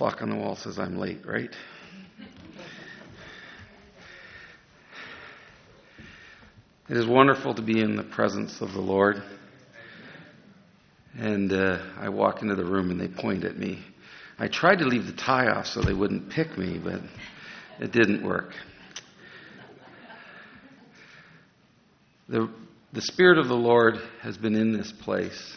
Clock on the wall says I'm late, right? It is wonderful to be in the presence of the Lord. And I walk into the room and they point at me. I tried to leave the tie off so they wouldn't pick me, but it didn't work. The Spirit of the Lord has been in this place.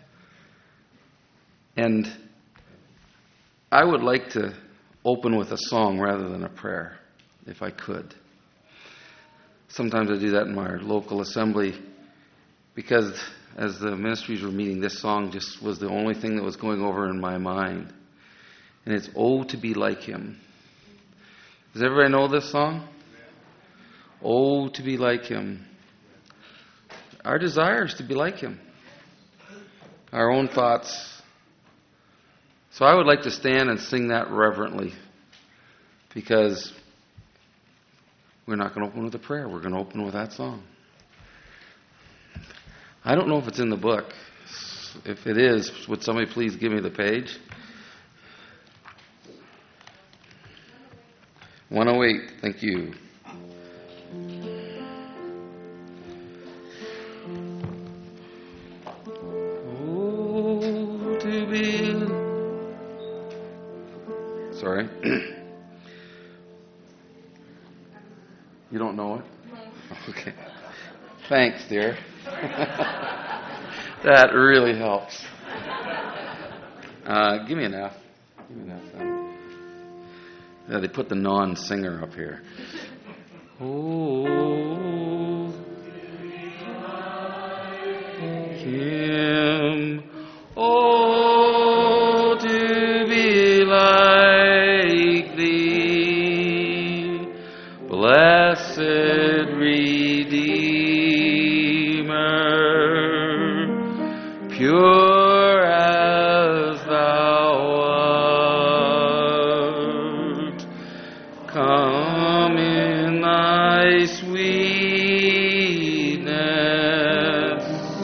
And I would like to open with a song rather than a prayer, if I could. Sometimes I do that in my local assembly because as the ministries were meeting, this song just was the only thing that was going over in my mind. And it's "Oh, to be like Him." Does everybody know this song? Oh, to be like Him. Our desire is to be like Him. Our own thoughts. So I would like to stand and sing that reverently because we're not going to open with a prayer. We're going to open with that song. I don't know if it's in the book. If it is, would somebody please give me the page? 108. Thank you. Oh, to be... Sorry. You don't know it? Okay. Thanks, dear. That really helps. Give me an F. Give me an F then. Yeah, they put the non-singer up here. Oh, Him. Oh, to be like Thee, blessed Redeemer, pure as Thou art. Come in Thy sweetness,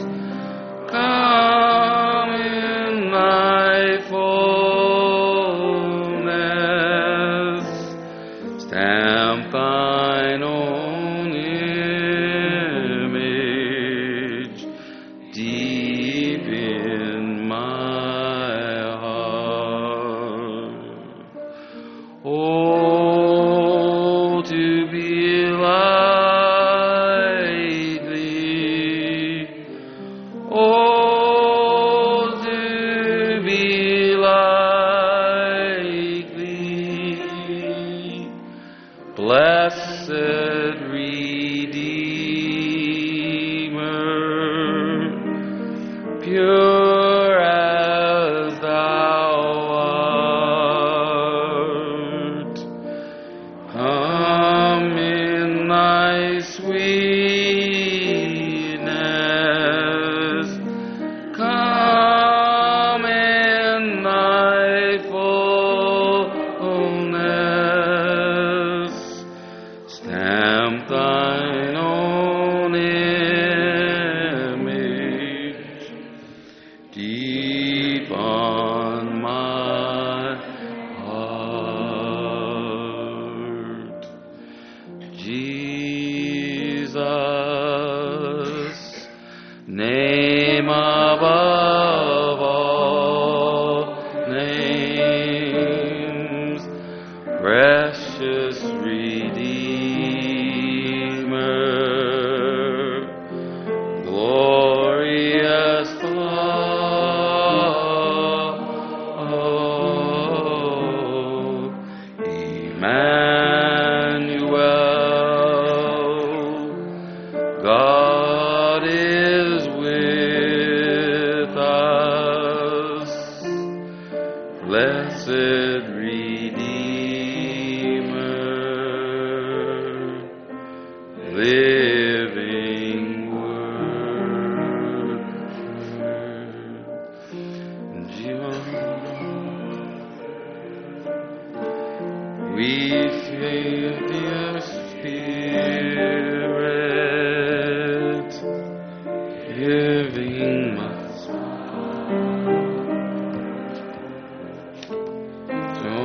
come in Thy fullness, stamp Thine own image deep in my heart. Oh, to be like Thee. Oh, to be like Thee. Blessed Redeemer, pure as Thou art. Come in Thy sweetness, come in Thy fullness, stamp Thine own image deep on my heart. Jesus, name above all names, precious Redeemer, glorious thought, Emmanuel, God is with us, blessed Redeemer, living Word. We feel Dear Spirit giving us to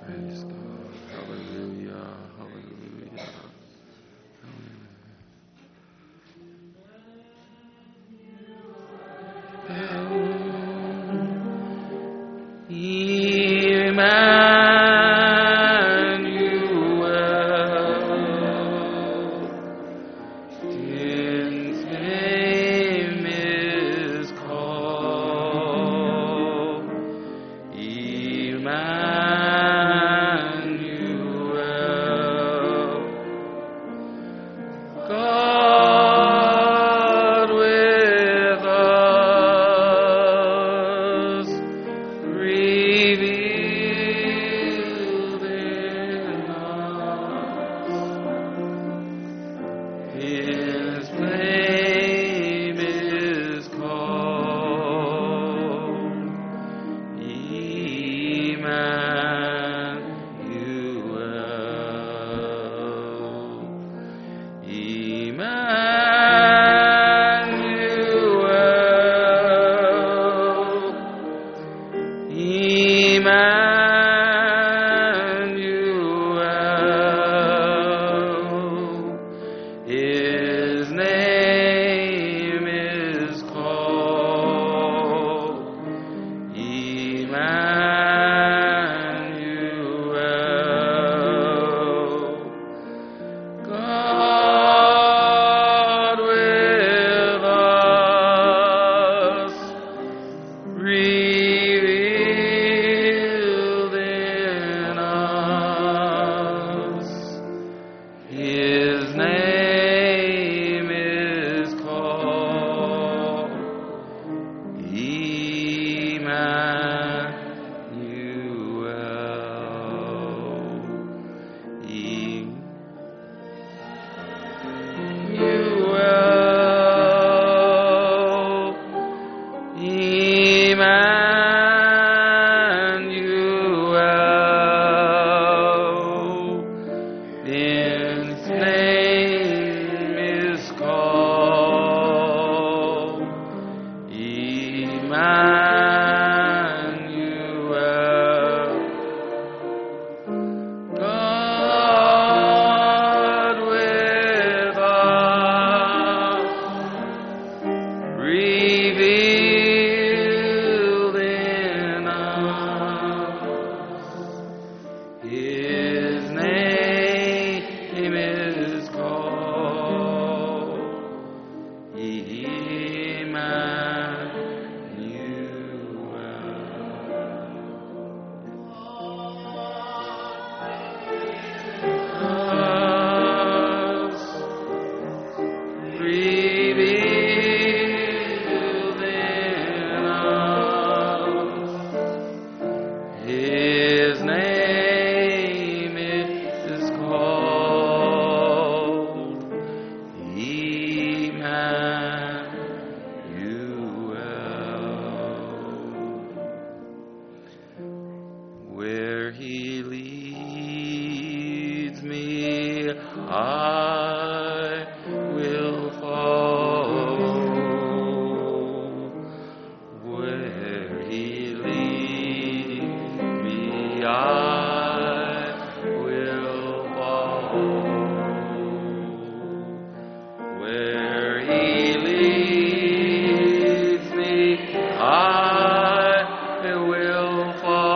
Praise God. Hallelujah. Hallelujah.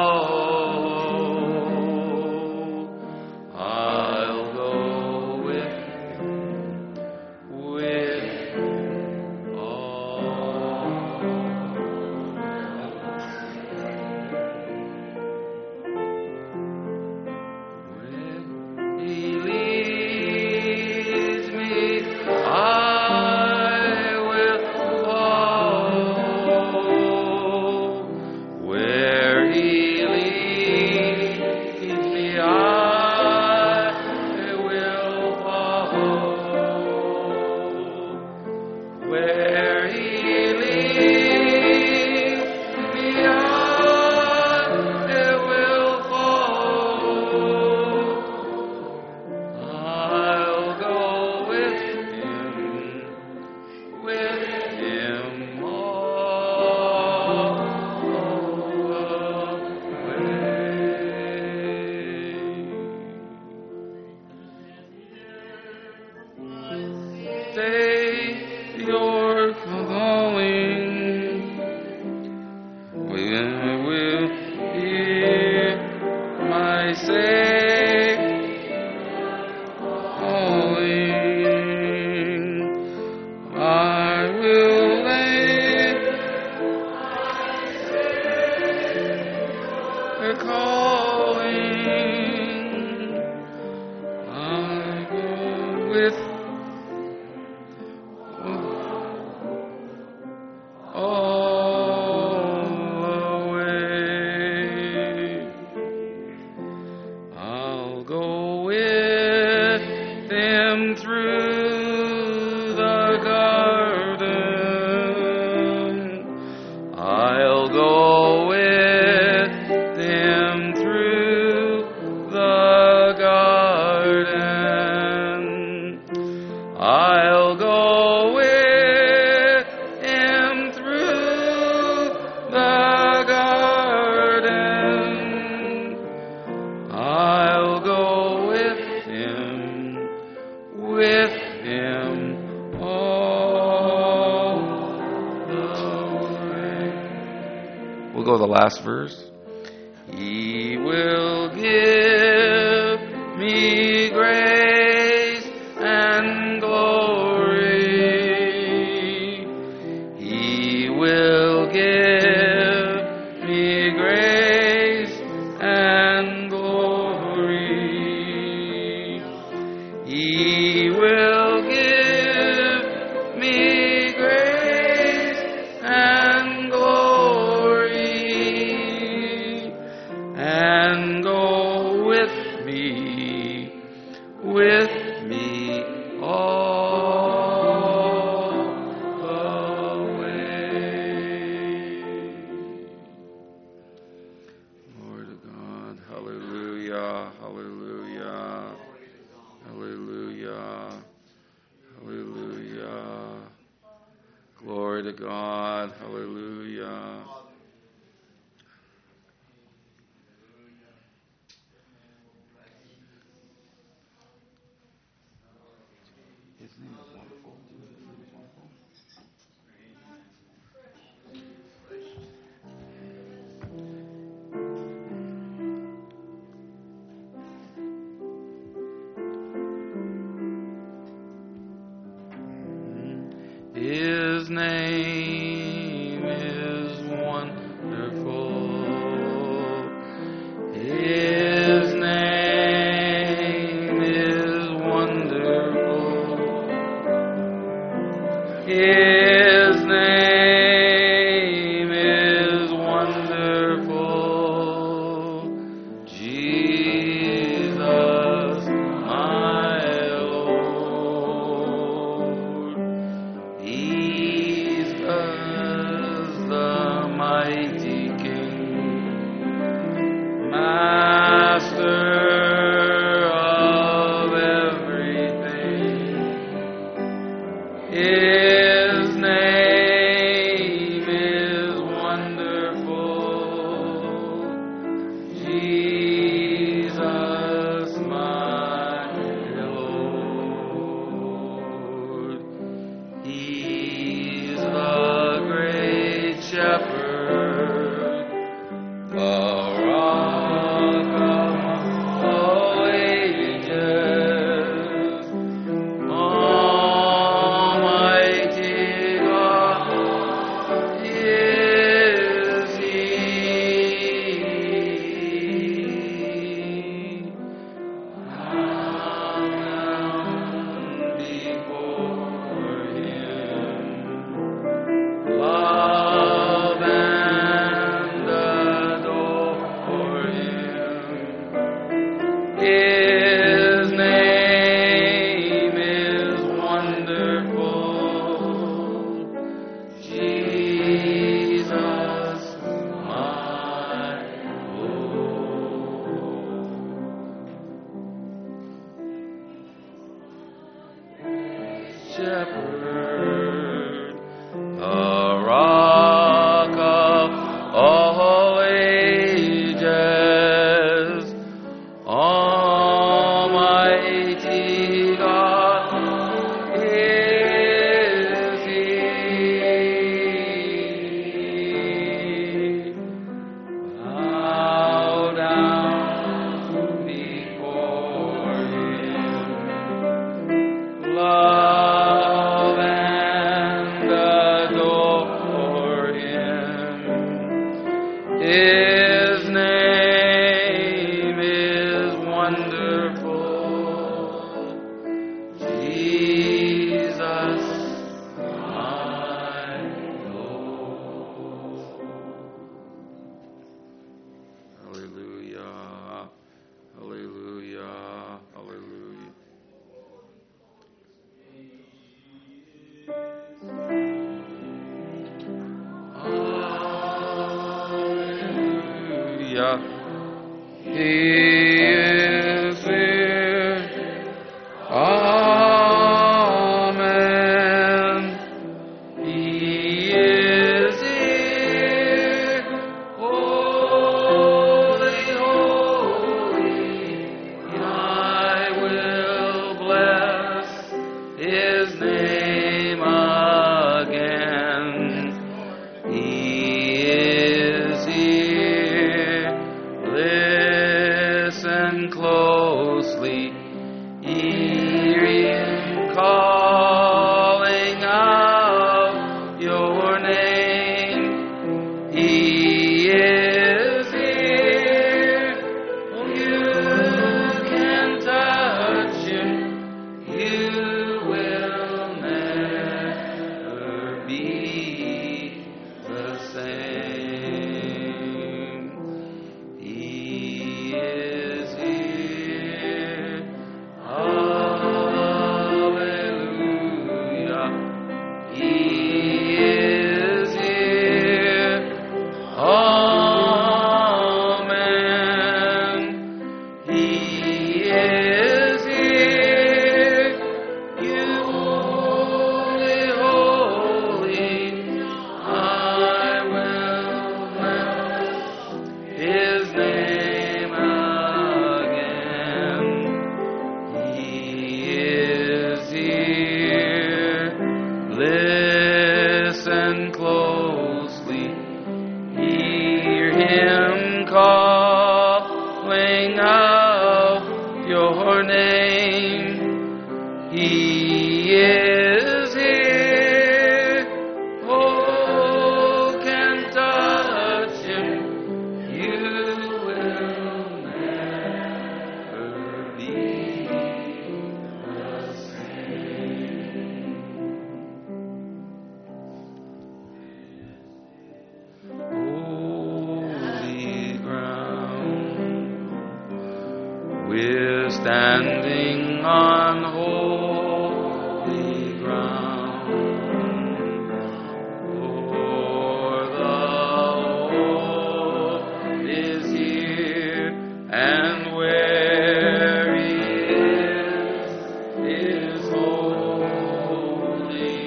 I'll go with say, calling, I will lay her calling, I go with all the way. I'll go with them through the garden. I'll go with them through the garden. I'll go with him through the garden. I'll go with him all the way. We'll go to the last verse. He will give me grace and glory. He will give me grace and glory. He will give me grace and glory, and go with me all the way. Glory to God. Hallelujah. Hallelujah. Hallelujah. Hallelujah. Glory to God. Hallelujah. His name is wonderful. His name is wonderful. His name is wonderful. His name is wonderful. Jesus, my Lord. He's the mighty King, Master of everything. His name is wonderful. Jesus, my Lord. He's the great shepherd, the rock of all ages, Almighty God is He. Bow down before Him. Love and adore Him. His name is wonderful. Jesus, my Lord. Shepherd, the rock of all ages, Almighty God is He. Bow down Listen closely, hear him calling out your name. He is here. You can touch him. You will never be the same. He is here. Hallelujah. He is here. Amen. He is here. You holy, holy, I will bless his name again. He is here. Listen closely. Hear him calling out your name. He is here. Oh, can touch him. You will never be the same. Holy ground, we're standing on holy ground. For the Lord is here, and where he is holy.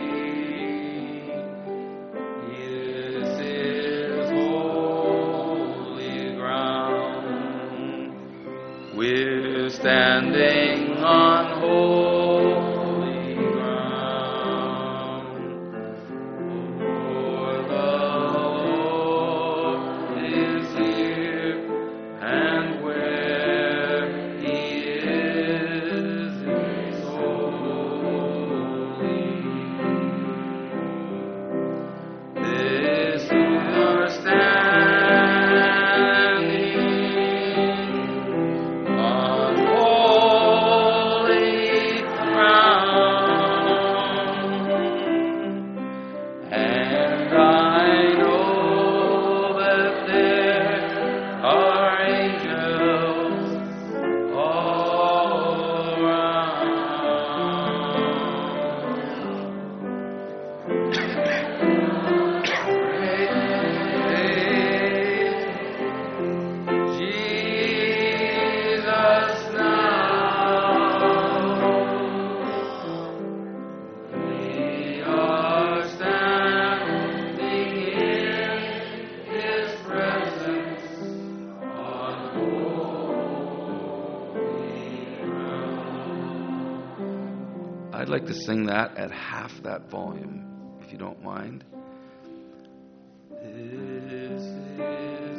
This is holy ground. We're standing on holy ground. For the Lord is here, and where he is holy. This you are standing on holy ground, and I know that there are angels all around. Jesus now, we are standing in his presence on holy ground. I'd like to sing that at half that volume, if you don't mind. This is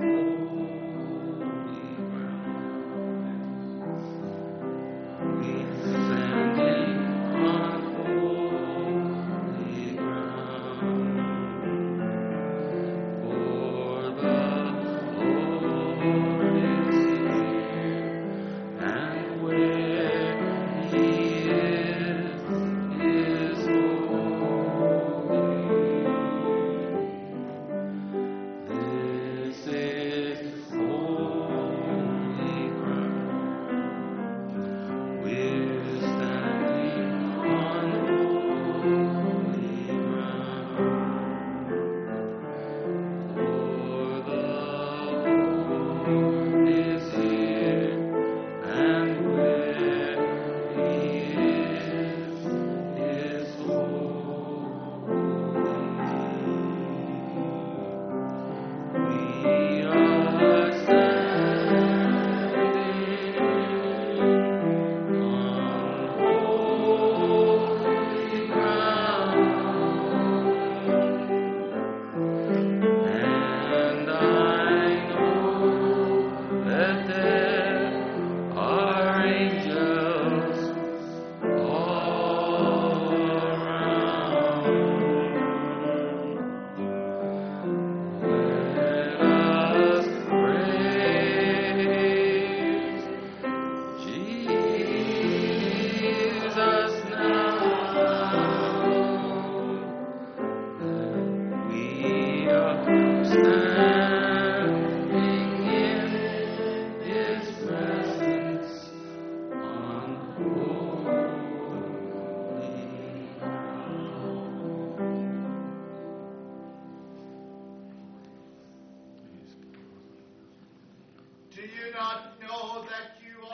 holy ground. We're standing on holy ground. For the Lord is here, and where he is holy.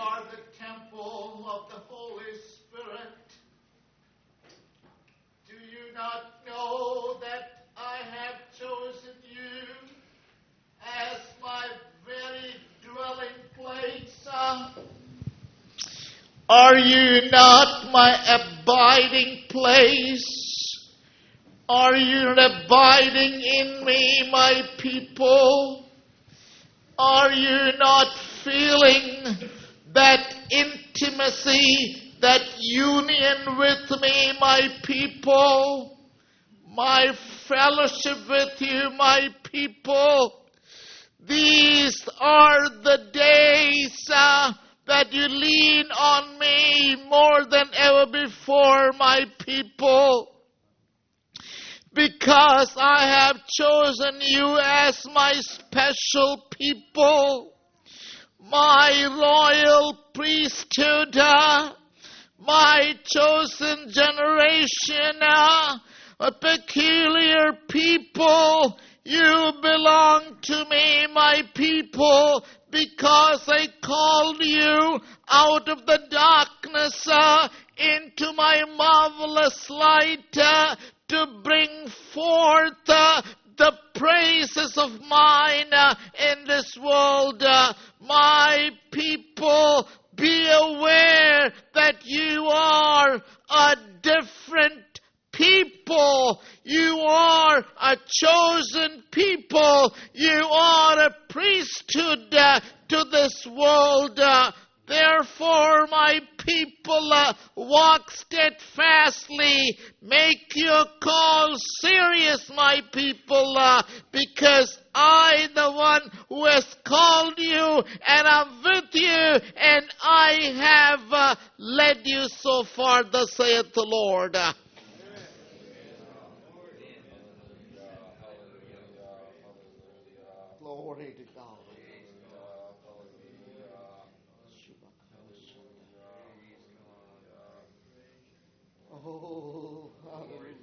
are the temple of the Holy Spirit. Do you not know that I have chosen you as my very dwelling place? Are you not my abiding place? Are you abiding in me, my people? Are you not feeling that intimacy, that union with me, my people? My fellowship with you, my people. These are the days that you lean on me more than ever before, my people. Because I have chosen you as my special people, my royal priesthood, my chosen generation, a peculiar people. You belong to me, my people, because I called you out of the darkness into my marvelous light to bring forth the praises of mine in this world. My people, be aware that you are a different people. You are a chosen people. You are a priesthood to this world. Therefore, my people, walk steadfastly. Make your call serious, my people, because I, the one who has called you, and I'm with you, and I have led you so far, thus saith the Lord. Glory to God. Oh, hallelujah.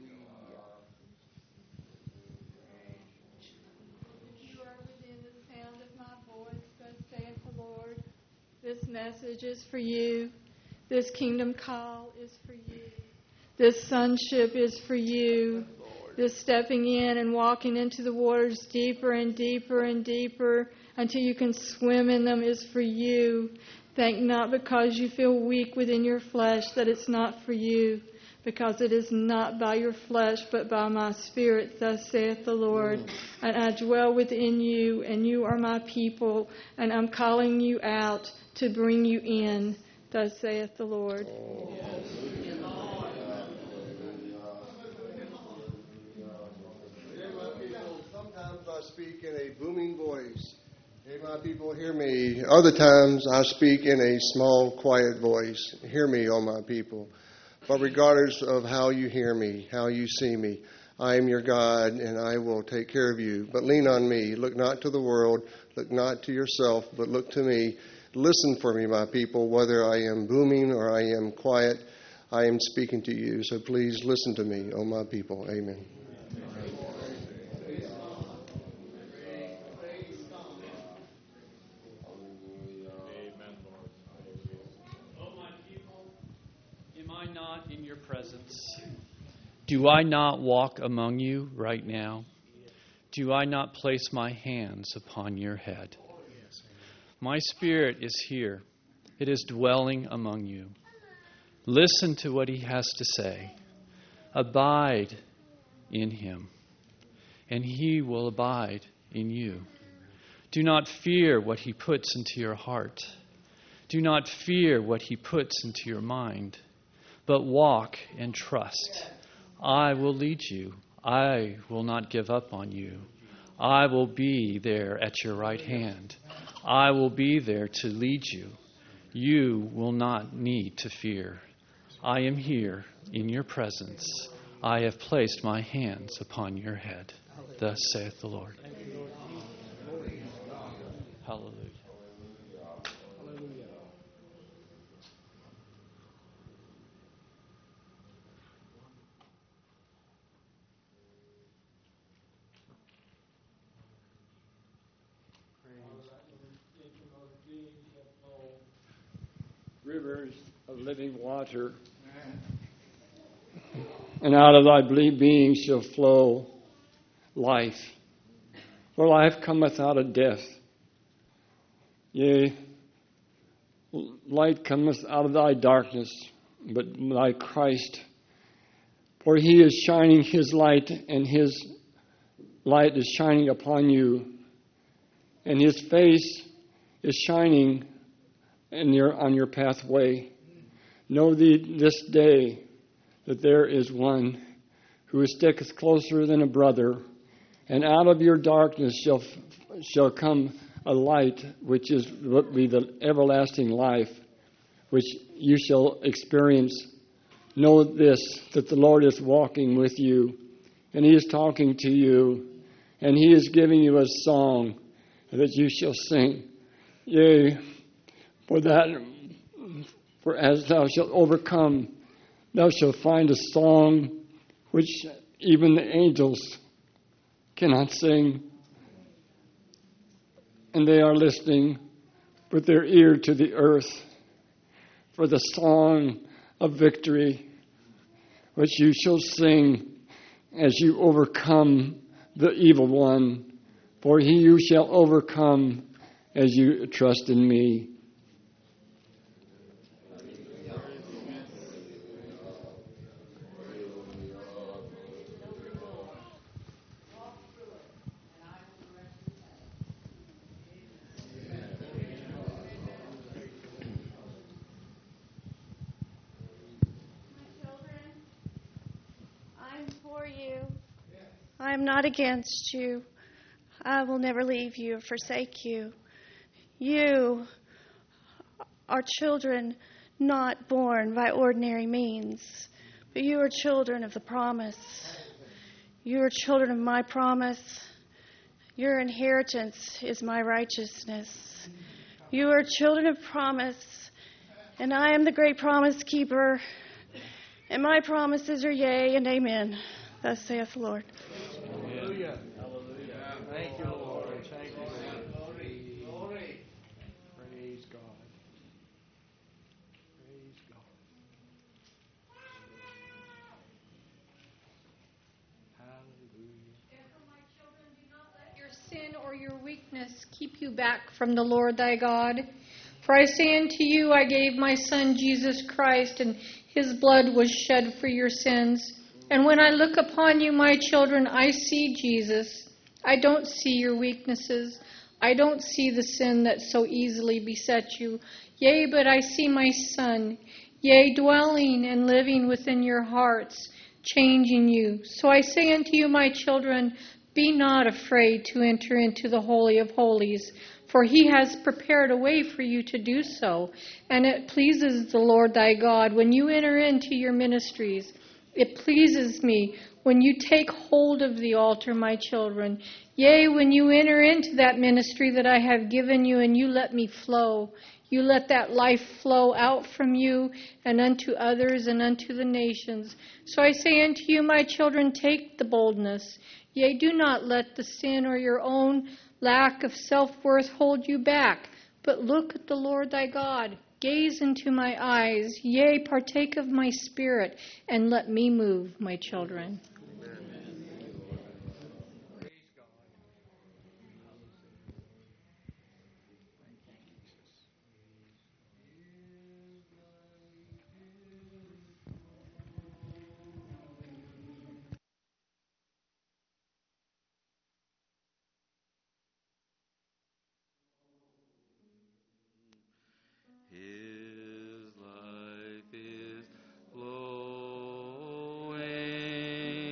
You are within the sound of my voice, thus saith the Lord. This message is for you. This kingdom call is for you. This sonship is for you. This stepping in and walking into the waters deeper and deeper and deeper until you can swim in them is for you. Think not because you feel weak within your flesh that it's not for you, because it is not by your flesh but by my Spirit, thus saith the Lord. And I dwell within you, and you are my people, and I'm calling you out to bring you in, thus saith the Lord. Sometimes I speak in a booming voice. Hey, my people, hear me. Other times I speak in a small, quiet voice. Hear me, oh my people. But regardless of how you hear me, how you see me, I am your God, and I will take care of you. But lean on me. Look not to the world. Look not to yourself, but look to me. Listen for me, my people. Whether I am booming or I am quiet, I am speaking to you. So please listen to me, oh my people. Amen. Not in your presence? Do I not walk among you right now? Do I not place my hands upon your head? My Spirit is here. It is dwelling among you. Listen to what he has to say. Abide in him, and he will abide in you. Do not fear what he puts into your heart. Do not fear what he puts into your mind. But walk and trust. I will lead you. I will not give up on you. I will be there at your right hand. I will be there to lead you. You will not need to fear. I am here in your presence. I have placed my hands upon your head. Thus saith the Lord. Hallelujah. rivers of living water. And out of thy being shall flow life. For life cometh out of death. Yea, light cometh out of thy darkness, but thy Christ. For he is shining his light, and his light is shining upon you. And his face is shining on your pathway. Know thee this day that there is one who sticketh closer than a brother, and out of your darkness shall come a light, which is be the everlasting life, which you shall experience. Know this, that the Lord is walking with you, and he is talking to you, and he is giving you a song that you shall sing. Yea, for as thou shalt overcome, thou shalt find a song which even the angels cannot sing. And they are listening with their ear to the earth for the song of victory, which you shall sing as you overcome the evil one. For he you shall overcome as you trust in me. I am not against you. I will never leave you or forsake you. You are children not born by ordinary means, but you are children of the promise. You are children of my promise. Your inheritance is my righteousness. You are children of promise, and I am the great promise keeper, and my promises are yea and amen. Thus saith the Lord. Hallelujah. Hallelujah. Thank you, Lord. Thank you, Lord. Glory. Praise God. Praise God. Hallelujah. My children, do not let your sin or your weakness keep you back from the Lord thy God. For I say unto you, I gave my Son Jesus Christ, and his blood was shed for your sins. And when I look upon you, my children, I see Jesus. I don't see your weaknesses. I don't see the sin that so easily besets you. Yea, but I see my Son, yea, dwelling and living within your hearts, changing you. So I say unto you, my children, be not afraid to enter into the Holy of Holies, for he has prepared a way for you to do so. And it pleases the Lord thy God when you enter into your ministries. It pleases me when you take hold of the altar, my children. Yea, when you enter into that ministry that I have given you, and you let me flow. You let that life flow out from you and unto others and unto the nations. So I say unto you, my children, take the boldness. Yea, do not let the sin or your own lack of self-worth hold you back, but look at the Lord thy God. Gaze into my eyes, yea, partake of my spirit, and let me move, my children. His life is flowing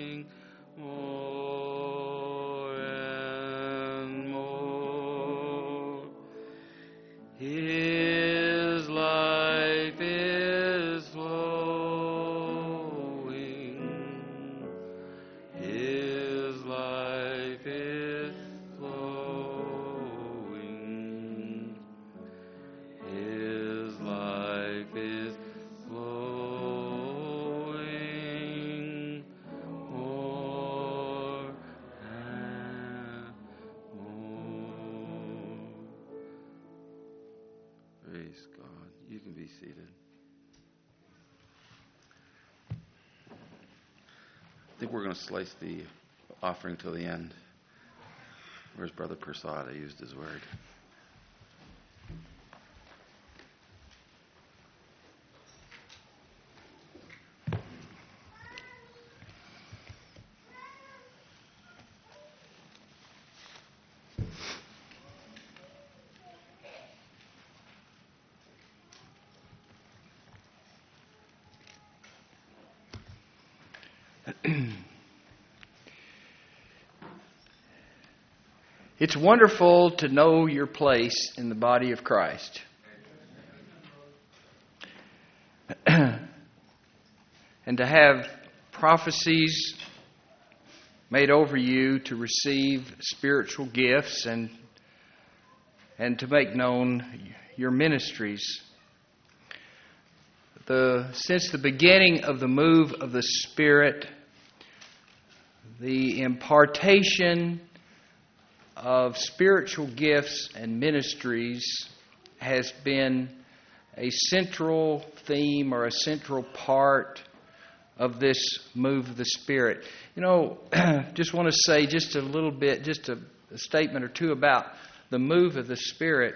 God. You can be seated. I think we're going to slice the offering till the end. Where's Brother Prasad? I used his word. It's wonderful to know your place in the body of Christ. And to have prophecies made over you to receive spiritual gifts and to make known your ministries. Since the beginning of the move of the Spirit, the impartation of spiritual gifts and ministries has been a central theme or a central part of this move of the Spirit. You know, just want to say just a little bit, just a statement or two about the move of the Spirit.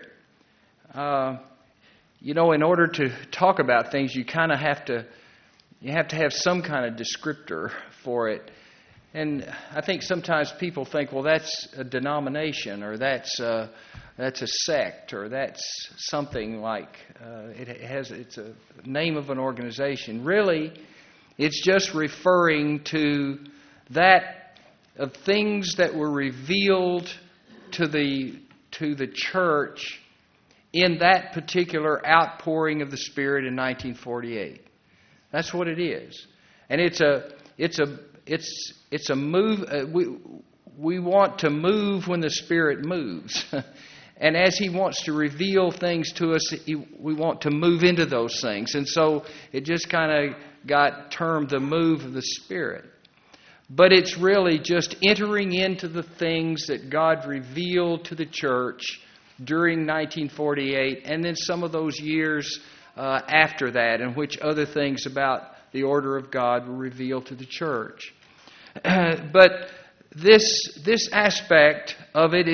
You know, in order to talk about things, you kind of have to have some kind of descriptor for it. And I think sometimes people think, well, that's a denomination, or that's a sect, or that's something like it's a name of an organization. Really, it's just referring to that of things that were revealed to the church in that particular outpouring of the Spirit in 1948. That's what it is, and it's a move. We want to move when the Spirit moves. And as He wants to reveal things to us, we want to move into those things. And so it just kind of got termed the move of the Spirit. But it's really just entering into the things that God revealed to the church during 1948, and then some of those years after that, in which other things about the order of God were revealed to the church. But this aspect of it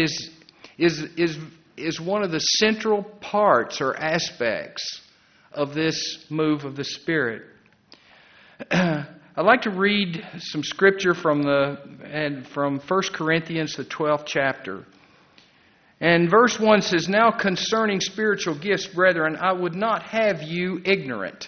is one of the central parts or aspects of this move of the Spirit. I'd like to read some scripture from 1 Corinthians, the 12th chapter. And verse 1 says, "Now concerning spiritual gifts, brethren, I would not have you ignorant."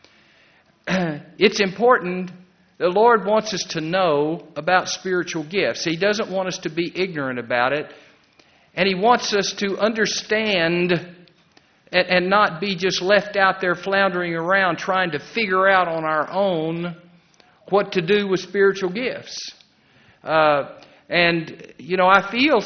It's important. The Lord wants us to know about spiritual gifts. He doesn't want us to be ignorant about it. And He wants us to understand and not be just left out there floundering around trying to figure out on our own what to do with spiritual gifts. And, you know, I feel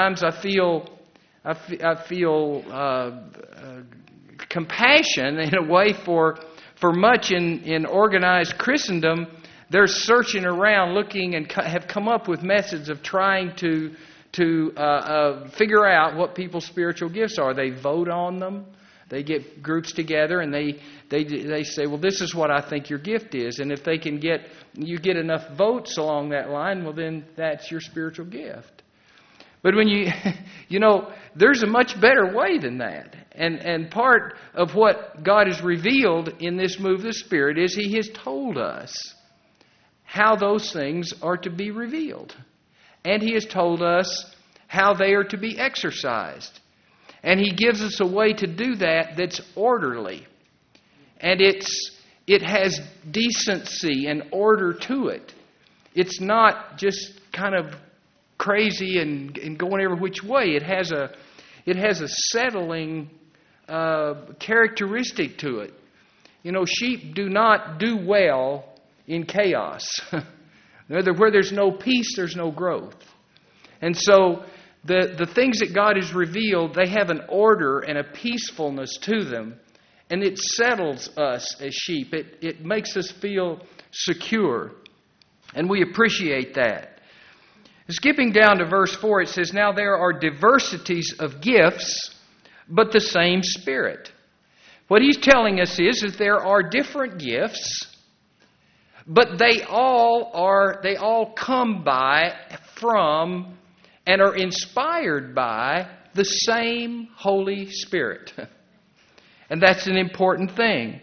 compassion in a way for much in organized Christendom. They're searching around, looking, and have come up with methods of trying to figure out what people's spiritual gifts are. They vote on them. They get groups together and they say, well, this is what I think your gift is. And if they can get enough votes along that line, well, then that's your spiritual gift. But when you know, there's a much better way than that. And part of what God has revealed in this move of the Spirit is He has told us how those things are to be revealed. And He has told us how they are to be exercised. And He gives us a way to do that that's orderly. And it has decency and order to it. It's not just kind of crazy and going every which way. It has a settling characteristic to it. You know, sheep do not do well in chaos. Where there's no peace, there's no growth. And so the things that God has revealed, they have an order and a peacefulness to them. And it settles us as sheep. It makes us feel secure. And we appreciate that. Skipping down to verse 4, it says, "Now there are diversities of gifts, but the same Spirit. What he's telling us is that there are different gifts, but they all come from and are inspired by the same Holy Spirit. And that's an important thing.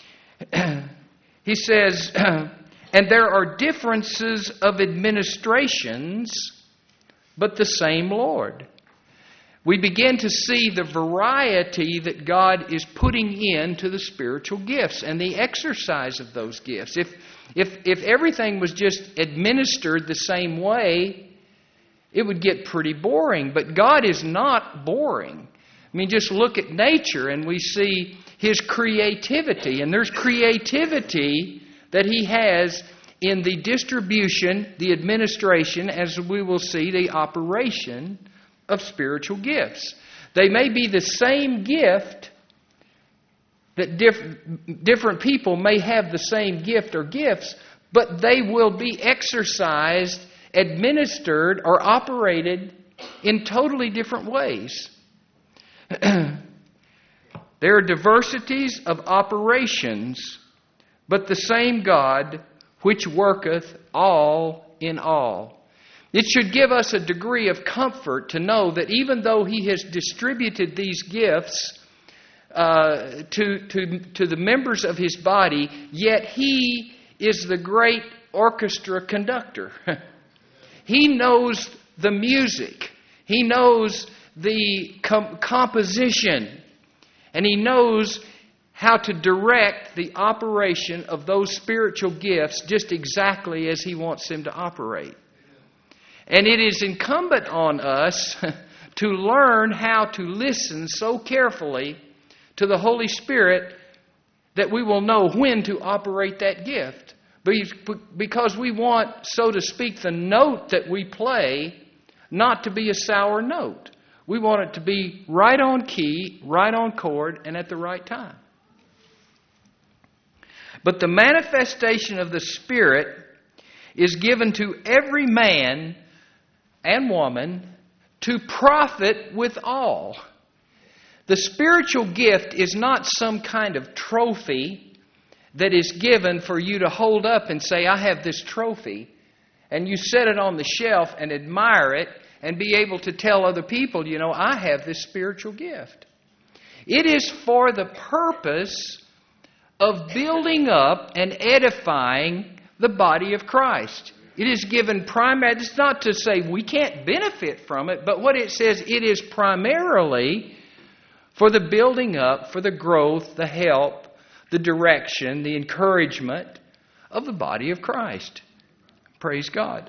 He says, and there are differences of administrations, but the same Lord. We begin to see the variety that God is putting into the spiritual gifts and the exercise of those gifts. If everything was just administered the same way, it would get pretty boring. But God is not boring. I mean, just look at nature and we see His creativity. And there's creativity that He has in the distribution, the administration, as we will see, the operation of spiritual gifts. They may be the same gift, that different people may have the same gift or gifts, but they will be exercised, administered, or operated in totally different ways. There are diversities of operations, but the same God which worketh all in all. It should give us a degree of comfort to know that even though He has distributed these gifts to the members of His body, yet He is the great orchestra conductor. He knows the music. He knows the composition. And He knows how to direct the operation of those spiritual gifts just exactly as He wants them to operate. And it is incumbent on us to learn how to listen so carefully to the Holy Spirit that we will know when to operate that gift. Because we want, so to speak, the note that we play not to be a sour note. We want it to be right on key, right on chord, and at the right time. But the manifestation of the Spirit is given to every man and woman to profit withal. The spiritual gift is not some kind of trophy that is given for you to hold up and say, I have this trophy. And you set it on the shelf and admire it and be able to tell other people, you know, I have this spiritual gift. It is for the purpose of building up and edifying the body of Christ. It is given primarily, it's not to say we can't benefit from it, but what it says, it is primarily for the building up, for the growth, the help, the direction, the encouragement of the body of Christ. Praise God.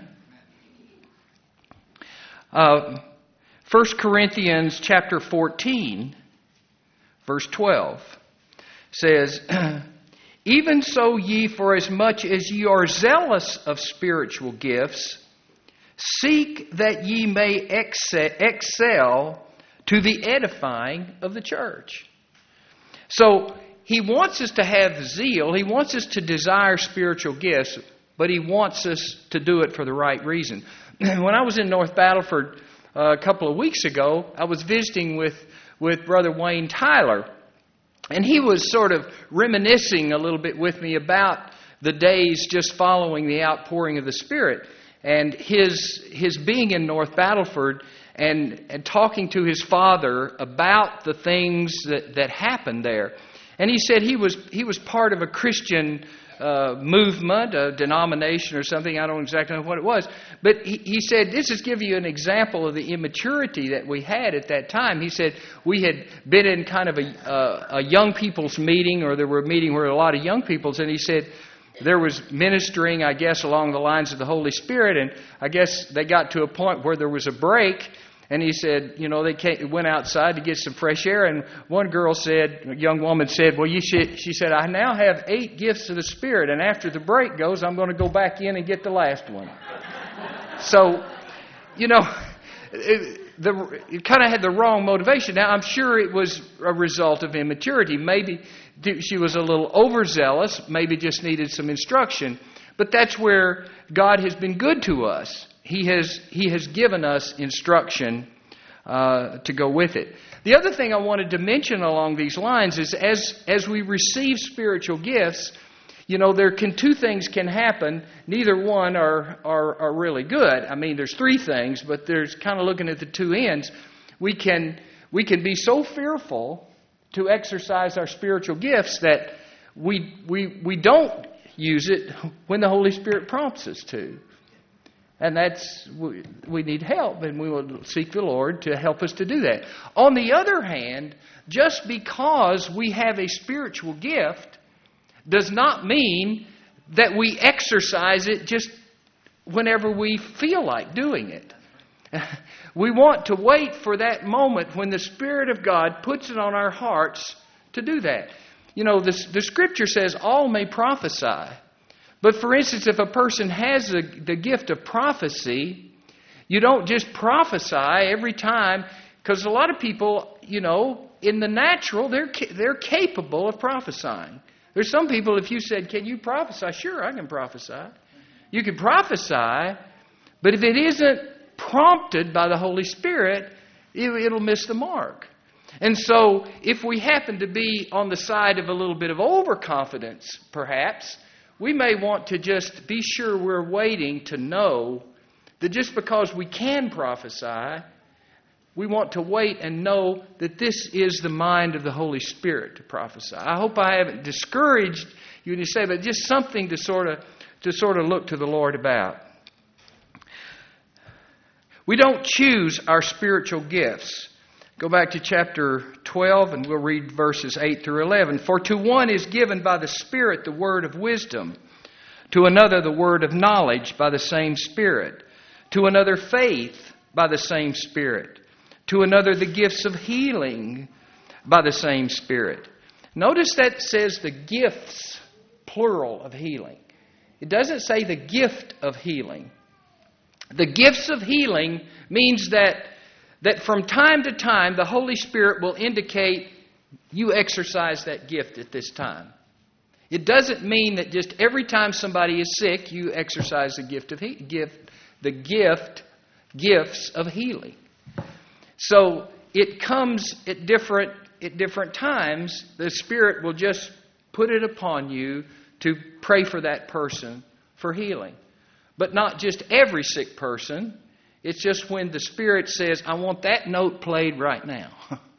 1 Corinthians chapter 14, verse 12 says, even so ye, for as much as ye are zealous of spiritual gifts, seek that ye may excel to the edifying of the church. So, He wants us to have zeal. He wants us to desire spiritual gifts, but He wants us to do it for the right reason. When I was in North Battleford a couple of weeks ago, I was visiting with Brother Wayne Tyler. And he was sort of reminiscing a little bit with me about the days just following the outpouring of the Spirit. And his being in North Battleford and talking to his father about the things that happened there. And he said he was part of a Christian movement, a denomination or something. I don't exactly know what it was. But he said, this is give you an example of the immaturity that we had at that time. He said, we had been in kind of a young people's meeting, or there were a meeting where a lot of young people's, and he said, there was ministering, I guess, along the lines of the Holy Spirit, and I guess they got to a point where there was a break. And he said, you know, they went outside to get some fresh air. And one girl said, a young woman said, well, she said, I now have 8 gifts of the Spirit. And after the break goes, I'm going to go back in and get the last one. So, you know, it kind of had the wrong motivation. Now, I'm sure it was a result of immaturity. Maybe she was a little overzealous, maybe just needed some instruction. But that's where God has been good to us. He has given us instruction to go with it. The other thing I wanted to mention along these lines is as we receive spiritual gifts, two things can happen. Neither one are really good. I mean, there's three things, but there's kind of looking at the two ends. We can be so fearful to exercise our spiritual gifts that we don't use it when the Holy Spirit prompts us to. And we need help, and we will seek the Lord to help us to do that. On the other hand, just because we have a spiritual gift does not mean that we exercise it just whenever we feel like doing it. We want to wait for that moment when the Spirit of God puts it on our hearts to do that. The Scripture says all may prophesy. But for instance, if a person has the gift of prophecy, you don't just prophesy every time, because a lot of people, in the natural, they're capable of prophesying. There's some people, if you said, "Can you prophesy?" Sure, I can prophesy. You can prophesy, but if it isn't prompted by the Holy Spirit, it'll miss the mark. And so, if we happen to be on the side of a little bit of overconfidence, perhaps, we may want to just be sure we're waiting to know that just because we can prophesy, we want to wait and know that this is the mind of the Holy Spirit to prophesy. I hope I haven't discouraged you to say, but just something to sort of look to the Lord about. We don't choose our spiritual gifts. Go back to chapter 12 and we'll read verses 8 through 11. For to one is given by the Spirit the word of wisdom, to another the word of knowledge by the same Spirit, to another faith by the same Spirit, to another the gifts of healing by the same Spirit. Notice that says the gifts, plural, of healing. It doesn't say the gift of healing. The gifts of healing means that from time to time the Holy Spirit will indicate you exercise that gift at this time. It doesn't mean that just every time somebody is sick you exercise the gifts of healing. So it comes at different times. The Spirit will just put it upon you to pray for that person for healing. But not just every sick person. It's just when the Spirit says, I want that note played right now.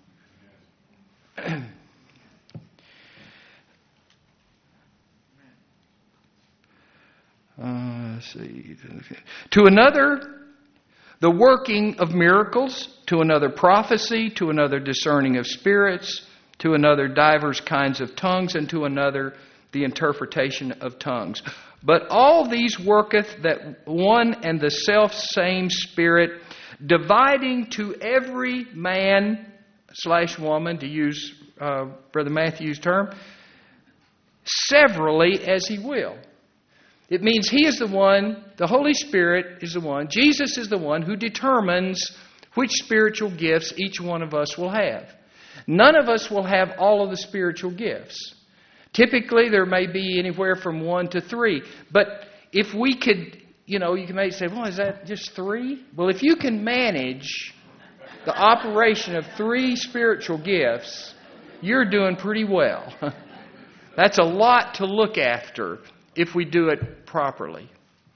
Let's see. To another, the working of miracles. To another, prophecy. To another, discerning of spirits. To another, divers kinds of tongues. And to another, the interpretation of tongues. But all these worketh that one and the self-same Spirit, dividing to every man/woman, to use Brother Matthew's term, severally as he will. It means he is the one, the Holy Spirit is the one, Jesus is the one who determines which spiritual gifts each one of us will have. None of us will have all of the spiritual gifts. Typically, there may be anywhere from 1 to 3. But if we could, you may say, well, is that just 3? Well, if you can manage the operation of 3 spiritual gifts, you're doing pretty well. That's a lot to look after if we do it properly.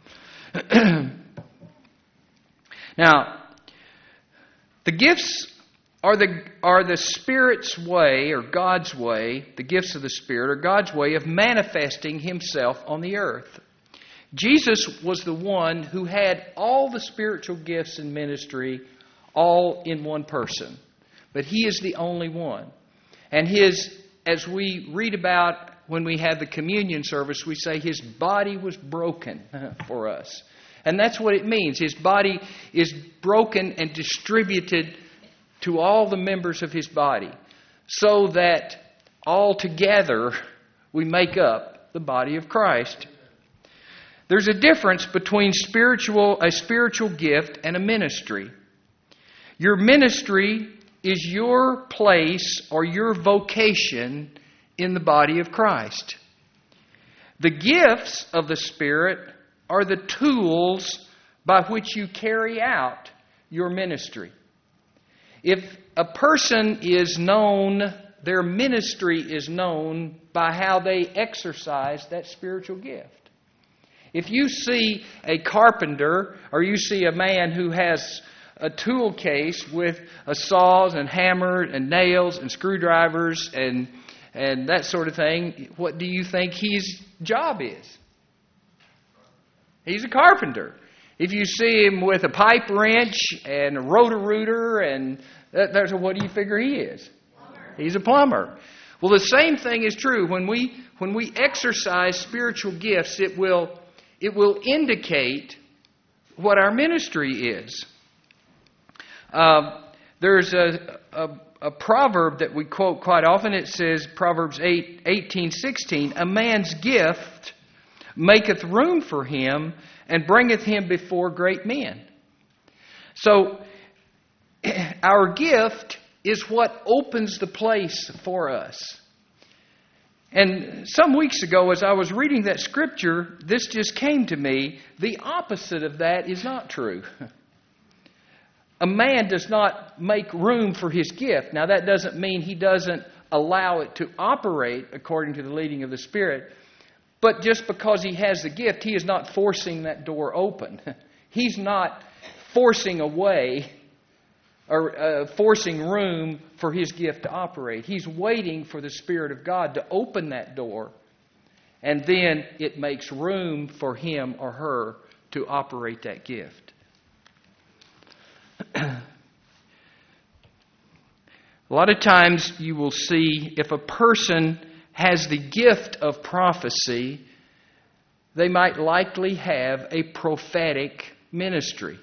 Now, the gifts are the Spirit's way, or God's way, the gifts of the Spirit are God's way of manifesting Himself on the earth. Jesus was the one who had all the spiritual gifts in ministry all in one person. But He is the only one. And as we read about when we had the communion service, we say His body was broken for us. And that's what it means. His body is broken and distributed to all the members of His body, so that all together we make up the body of Christ. There's a difference between a spiritual gift and a ministry. Your ministry is your place or your vocation in the body of Christ. The gifts of the Spirit are the tools by which you carry out your ministry. If a person is known, their ministry is known by how they exercise that spiritual gift. If you see a carpenter or you see a man who has a tool case with saws and hammers and nails and screwdrivers and that sort of thing, what do you think his job is? He's a carpenter. If you see him with a pipe wrench and a rotor-rooter, and what do you figure he is? Plumber. He's a plumber. Well, the same thing is true. When we exercise spiritual gifts, it will indicate what our ministry is. There's a proverb that we quote quite often. It says, Proverbs 18:16, a man's gift maketh room for him, and bringeth him before great men. So, our gift is what opens the place for us. And some weeks ago, as I was reading that scripture, this just came to me. The opposite of that is not true. A man does not make room for his gift. Now, that doesn't mean he doesn't allow it to operate according to the leading of the Spirit. But just because he has the gift, he is not forcing that door open. He's not forcing away or forcing room for his gift to operate. He's waiting for the Spirit of God to open that door, and then it makes room for him or her to operate that gift. A lot of times you will see if a person has the gift of prophecy, they might likely have a prophetic ministry.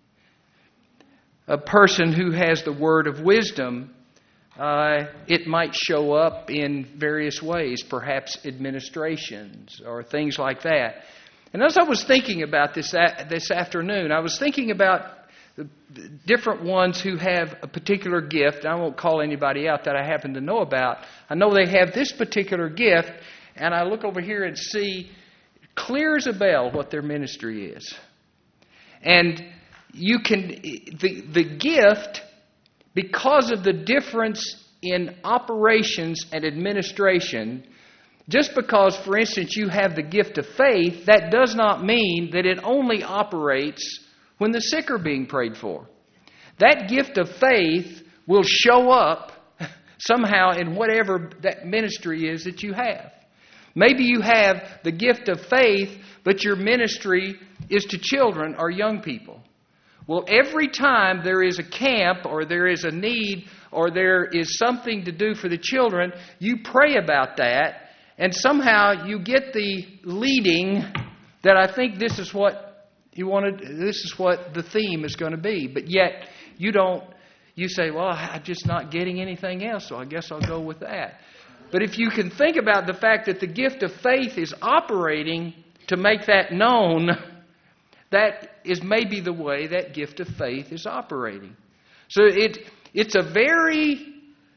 A person who has the word of wisdom, it might show up in various ways, perhaps administrations or things like that. And as I was thinking about this afternoon, I was thinking about the different ones who have a particular gift. I won't call anybody out that I happen to know about. I know they have this particular gift, and I look over here and see clear as a bell what their ministry is. And you can, the gift, because of the difference in operations and administration, just because, for instance, you have the gift of faith, that does not mean that it only operates when the sick are being prayed for. That gift of faith will show up somehow in whatever that ministry is that you have. Maybe you have the gift of faith, but your ministry is to children or young people. Well, every time there is a camp or there is a need or there is something to do for the children, you pray about that, and somehow you get the leading that I think this is what you wanted, this is what the theme is going to be. But yet, you say, well, I'm just not getting anything else, so I guess I'll go with that. But if you can think about the fact that the gift of faith is operating to make that known, that is maybe the way that gift of faith is operating. So it's a very,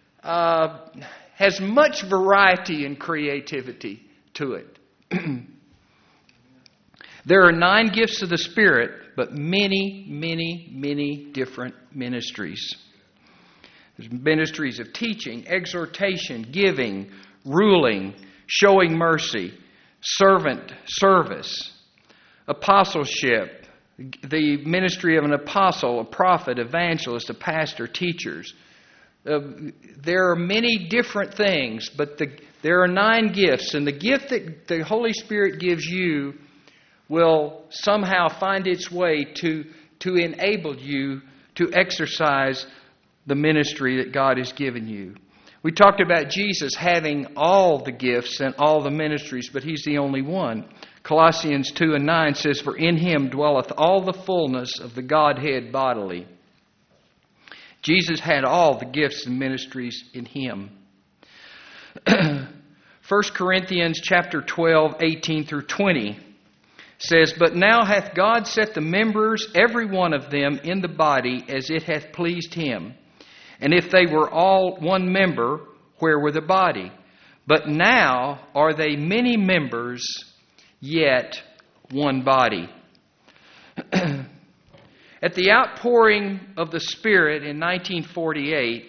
has much variety and creativity to it. There are 9 gifts of the Spirit, but many, many, many different ministries. There's ministries of teaching, exhortation, giving, ruling, showing mercy, servant service, apostleship, the ministry of an apostle, a prophet, evangelist, a pastor, teachers. There are many different things, but there are 9 gifts, and the gift that the Holy Spirit gives you will somehow find its way to enable you to exercise the ministry that God has given you. We talked about Jesus having all the gifts and all the ministries, but He's the only one. Colossians 2:9 says, "For in Him dwelleth all the fullness of the Godhead bodily." Jesus had all the gifts and ministries in Him. 1 Corinthians chapter 12, 18 through 20 says, "But now hath God set the members, every one of them, in the body as it hath pleased Him. And if they were all one member, where were the body? But now are they many members, yet one body." At the outpouring of the Spirit in 1948,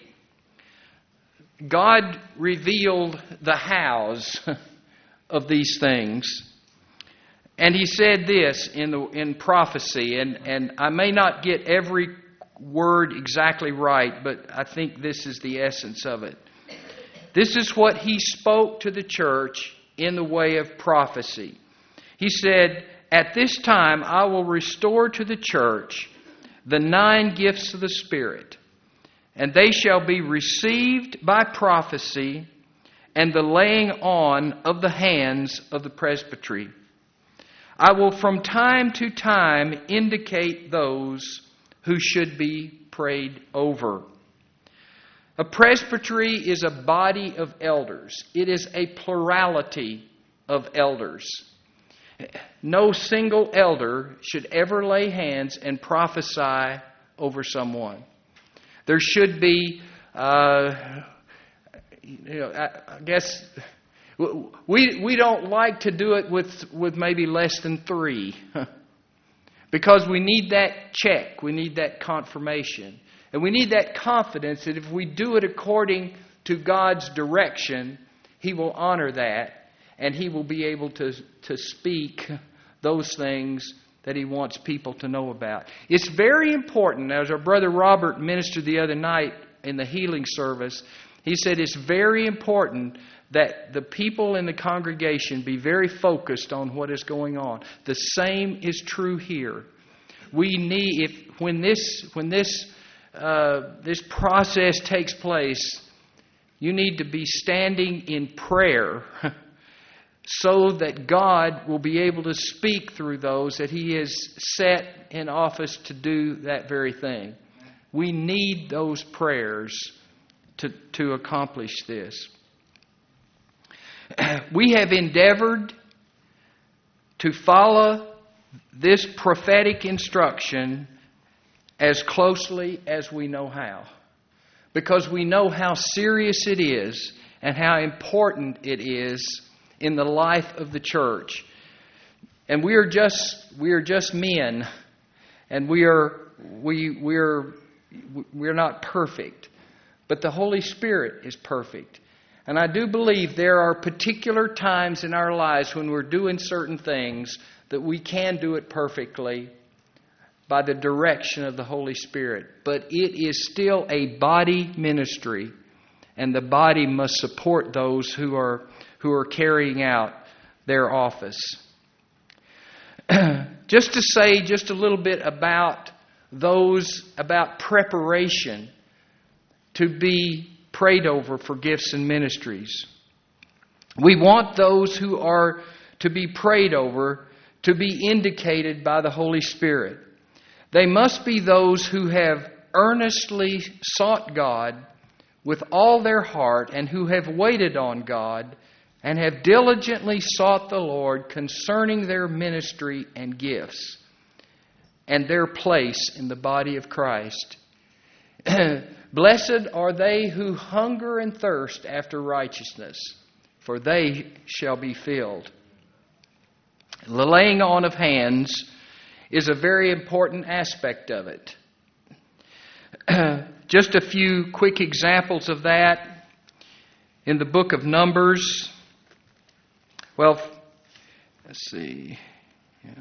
God revealed the hows of these things. And He said this in prophecy, and I may not get every word exactly right, but I think this is the essence of it. This is what He spoke to the church in the way of prophecy. He said, "At this time I will restore to the church the 9 gifts of the Spirit, and they shall be received by prophecy and the laying on of the hands of the presbytery. I will from time to time indicate those who should be prayed over." A presbytery is a body of elders. It is a plurality of elders. No single elder should ever lay hands and prophesy over someone. There should be, I guess, we don't like to do it with maybe less than 3. Because we need that check. We need that confirmation. And we need that confidence that if we do it according to God's direction, He will honor that. And He will be able to speak those things that He wants people to know about. It's very important, as our brother Robert ministered the other night in the healing service, he said it's very important that the people in the congregation be very focused on what is going on. The same is true here. We need, when this process takes place, you need to be standing in prayer so that God will be able to speak through those that He has set in office to do that very thing. We need those prayers to accomplish this. We have endeavored to follow this prophetic instruction as closely as we know how, because we know how serious it is and how important it is in the life of the church. And we are just men, and we're not perfect, but the Holy Spirit is perfect. And I do believe there are particular times in our lives when we're doing certain things that we can do it perfectly by the direction of the Holy Spirit. But it is still a body ministry, and the body must support those who are carrying out their office. Just to say just a little bit about preparation to be prayed over for gifts and ministries. We want those who are to be prayed over to be indicated by the Holy Spirit. They must be those who have earnestly sought God with all their heart and who have waited on God and have diligently sought the Lord concerning their ministry and gifts and their place in the body of Christ. Blessed are they who hunger and thirst after righteousness, for they shall be filled. The laying on of hands is a very important aspect of it. Just a few quick examples of that. In the book of Numbers, let's see. Yeah.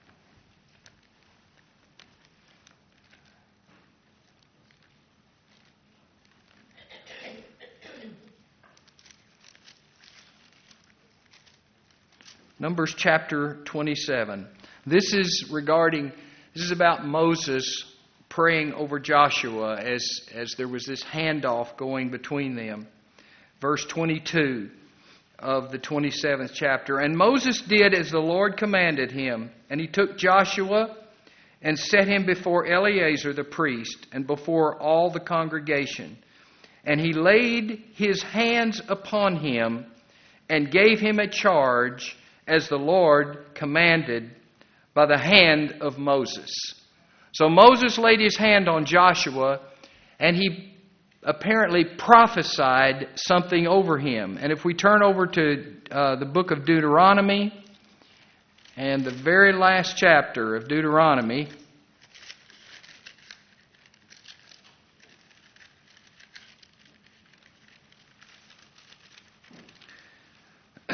Numbers chapter 27. This is about Moses praying over Joshua as there was this handoff going between them. Verse 22 of the 27th chapter. And Moses did as the Lord commanded him, and he took Joshua and set him before Eleazar the priest and before all the congregation. And he laid his hands upon him and gave him a charge as the Lord commanded by the hand of Moses. So Moses laid his hand on Joshua, and he apparently prophesied something over him. And if we turn over to the book of Deuteronomy, and the very last chapter of Deuteronomy,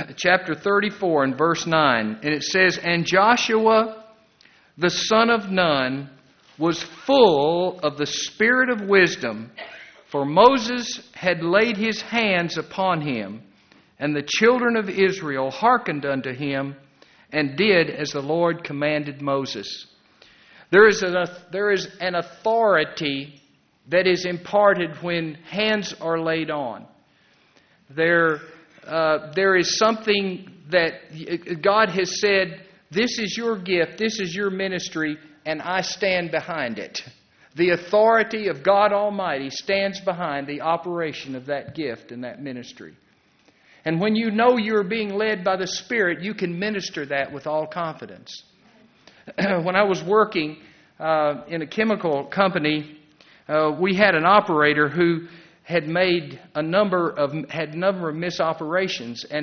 chapter 34 and verse 9. And it says, "And Joshua, the son of Nun, was full of the spirit of wisdom, for Moses had laid his hands upon him, and the children of Israel hearkened unto him, and did as the Lord commanded Moses." There is an authority that is imparted when hands are laid on. There is something that God has said, this is your gift, this is your ministry, and I stand behind it. The authority of God Almighty stands behind the operation of that gift and that ministry. And when you know you're being led by the Spirit, you can minister that with all confidence. When I was working in a chemical company, we had an operator who had made a number of misoperations, and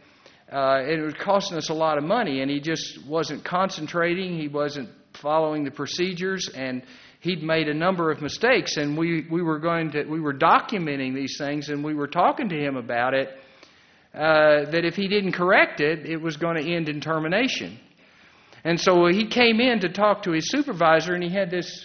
it was costing us a lot of money, and he just wasn't concentrating, he wasn't following the procedures, and he'd made a number of mistakes, and we were documenting these things, and we were talking to him about it, that if he didn't correct it, it was going to end in termination. And so he came in to talk to his supervisor, and he had this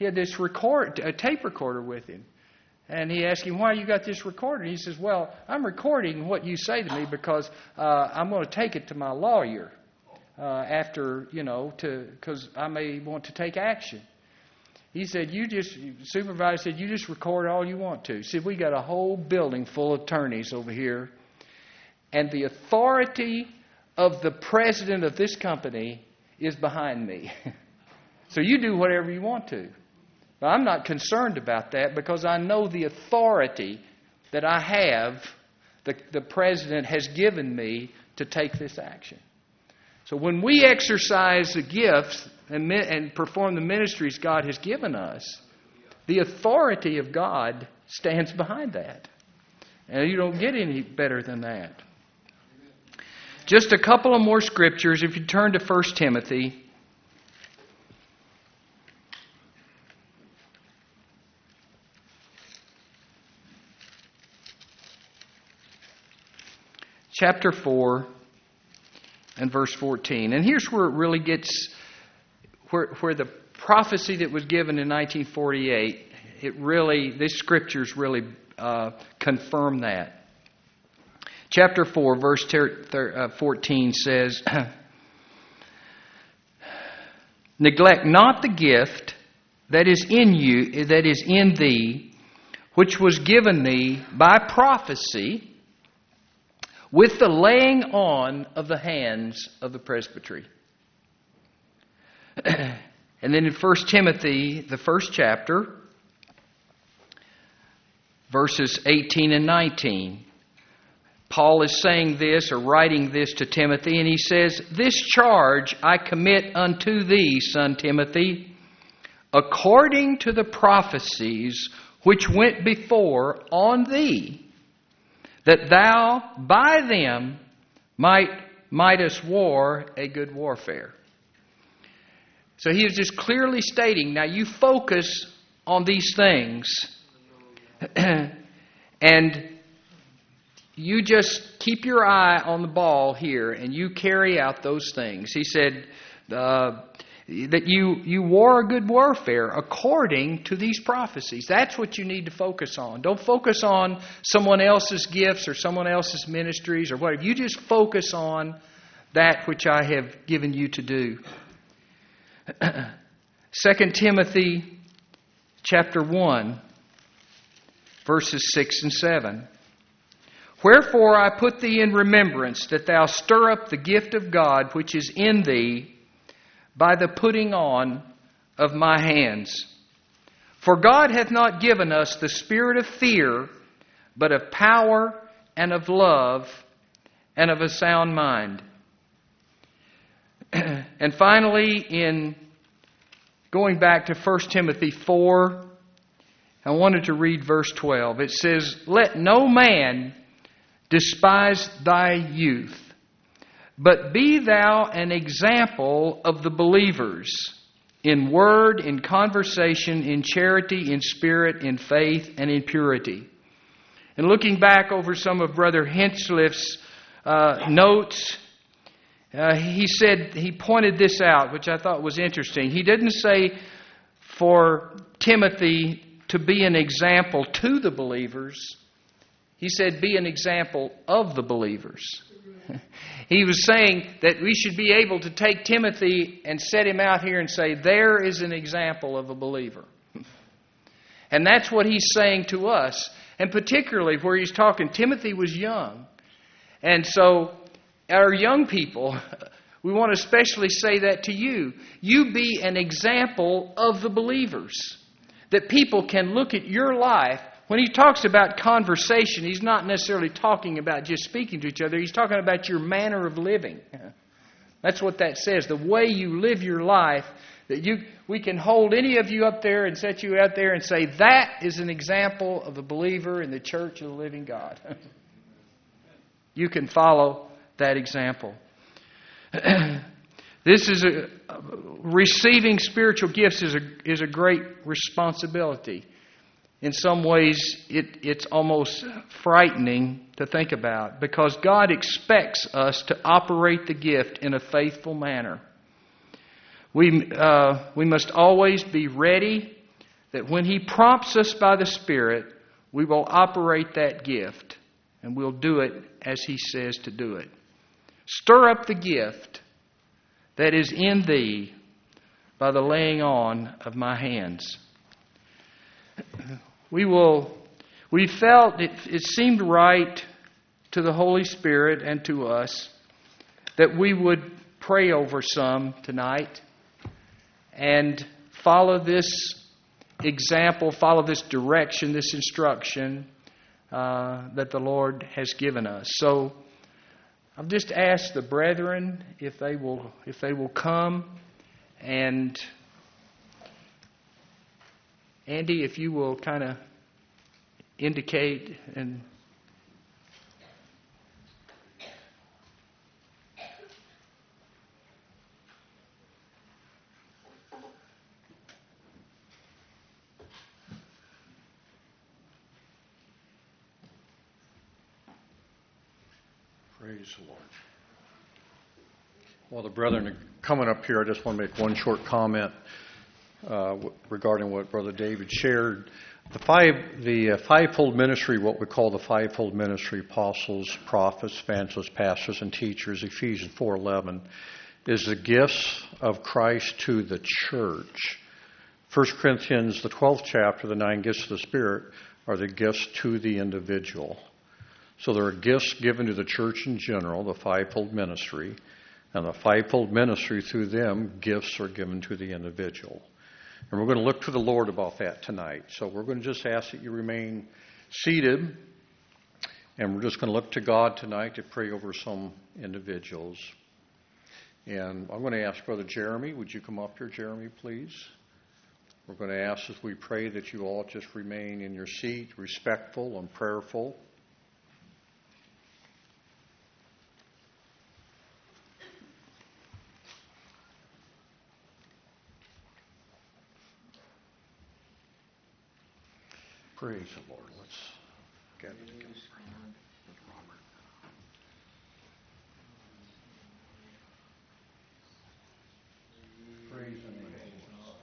a tape recorder with him. And he asked him, "Why you got this recorder?" And he says, "Well, I'm recording what you say to me because I'm going to take it to my lawyer after, because I may want to take action." He said, supervisor said, "You just record all you want to." He said, "We got a whole building full of attorneys over here, and the authority of the president of this company is behind me. So you do whatever you want to. But I'm not concerned about that because I know the authority that I have, the president has given me to take this action." So when we exercise the gifts and perform the ministries God has given us, the authority of God stands behind that. And you don't get any better than that. Just a couple of more scriptures. If you turn to 1 Timothy. Chapter 4 and verse 14. And here's where it really gets, where the prophecy that was given in 1948, these scriptures really confirm that. Chapter 4, verse 14 says, "Neglect not the gift that is in you, that is in thee, which was given thee by prophecy, with the laying on of the hands of the presbytery." And then in 1 Timothy, the first chapter, verses 18 and 19, Paul is saying this or writing this to Timothy, and he says, "This charge I commit unto thee, son Timothy, according to the prophecies which went before on thee, that thou by them mightest war a good warfare." So he is just clearly stating, now you focus on these things, and you just keep your eye on the ball here, and you carry out those things. He said that you war a good warfare according to these prophecies. That's what you need to focus on. Don't focus on someone else's gifts or someone else's ministries or whatever. You just focus on that which I have given you to do. 2 Timothy chapter 1, verses 6 and 7. "Wherefore I put thee in remembrance that thou stir up the gift of God which is in thee by the putting on of my hands. For God hath not given us the spirit of fear, but of power and of love and of a sound mind." And finally, in going back to 1 Timothy 4, I wanted to read verse 12. It says, "Let no man despise thy youth, but be thou an example of the believers in word, in conversation, in charity, in spirit, in faith, and in purity." And looking back over some of Brother Hinchliff's notes, he pointed this out, which I thought was interesting. He didn't say for Timothy to be an example to the believers. He said, be an example of the believers. He was saying that we should be able to take Timothy and set him out here and say, there is an example of a believer. And that's what he's saying to us. And particularly where he's talking, Timothy was young. And so our young people, we want to especially say that to you. You be an example of the believers. That people can look at your life. When he talks about conversation, he's not necessarily talking about just speaking to each other. He's talking about your manner of living. That's what that says. The way you live your life. That we can hold any of you up there and set you out there and say, that is an example of a believer in the church of the living God. You can follow that example. This is receiving spiritual gifts is a great responsibility. In some ways, it's almost frightening to think about because God expects us to operate the gift in a faithful manner. We must always be ready that when He prompts us by the Spirit, we will operate that gift and we'll do it as He says to do it. Stir up the gift that is in thee by the laying on of my hands. We felt it seemed right to the Holy Spirit and to us that we would pray over some tonight and follow this example, follow this direction, this instruction that the Lord has given us. So I've just asked the brethren if they will come, and Andy, if you will kind of indicate and praise the Lord. While the brethren are coming up here, I just want to make one short comment regarding what Brother David shared. The fivefold ministry, what we call the fivefold ministry, apostles, prophets, evangelists, pastors, and teachers, Ephesians 4:11, is the gifts of Christ to the church. 1 Corinthians, the 12th chapter, the 9 gifts of the Spirit, are the gifts to the individual. So there are gifts given to the church in general, the fivefold ministry, and the fivefold ministry, through them, gifts are given to the individual. And we're going to look to the Lord about that tonight. So we're going to just ask that you remain seated, and we're just going to look to God tonight to pray over some individuals. And I'm going to ask Brother Jeremy, would you come up here, Jeremy, please? We're going to ask as we pray that you all just remain in your seat, respectful and prayerful. Praise the Lord. Let's gather together. Robert. Praise the name of the Lord.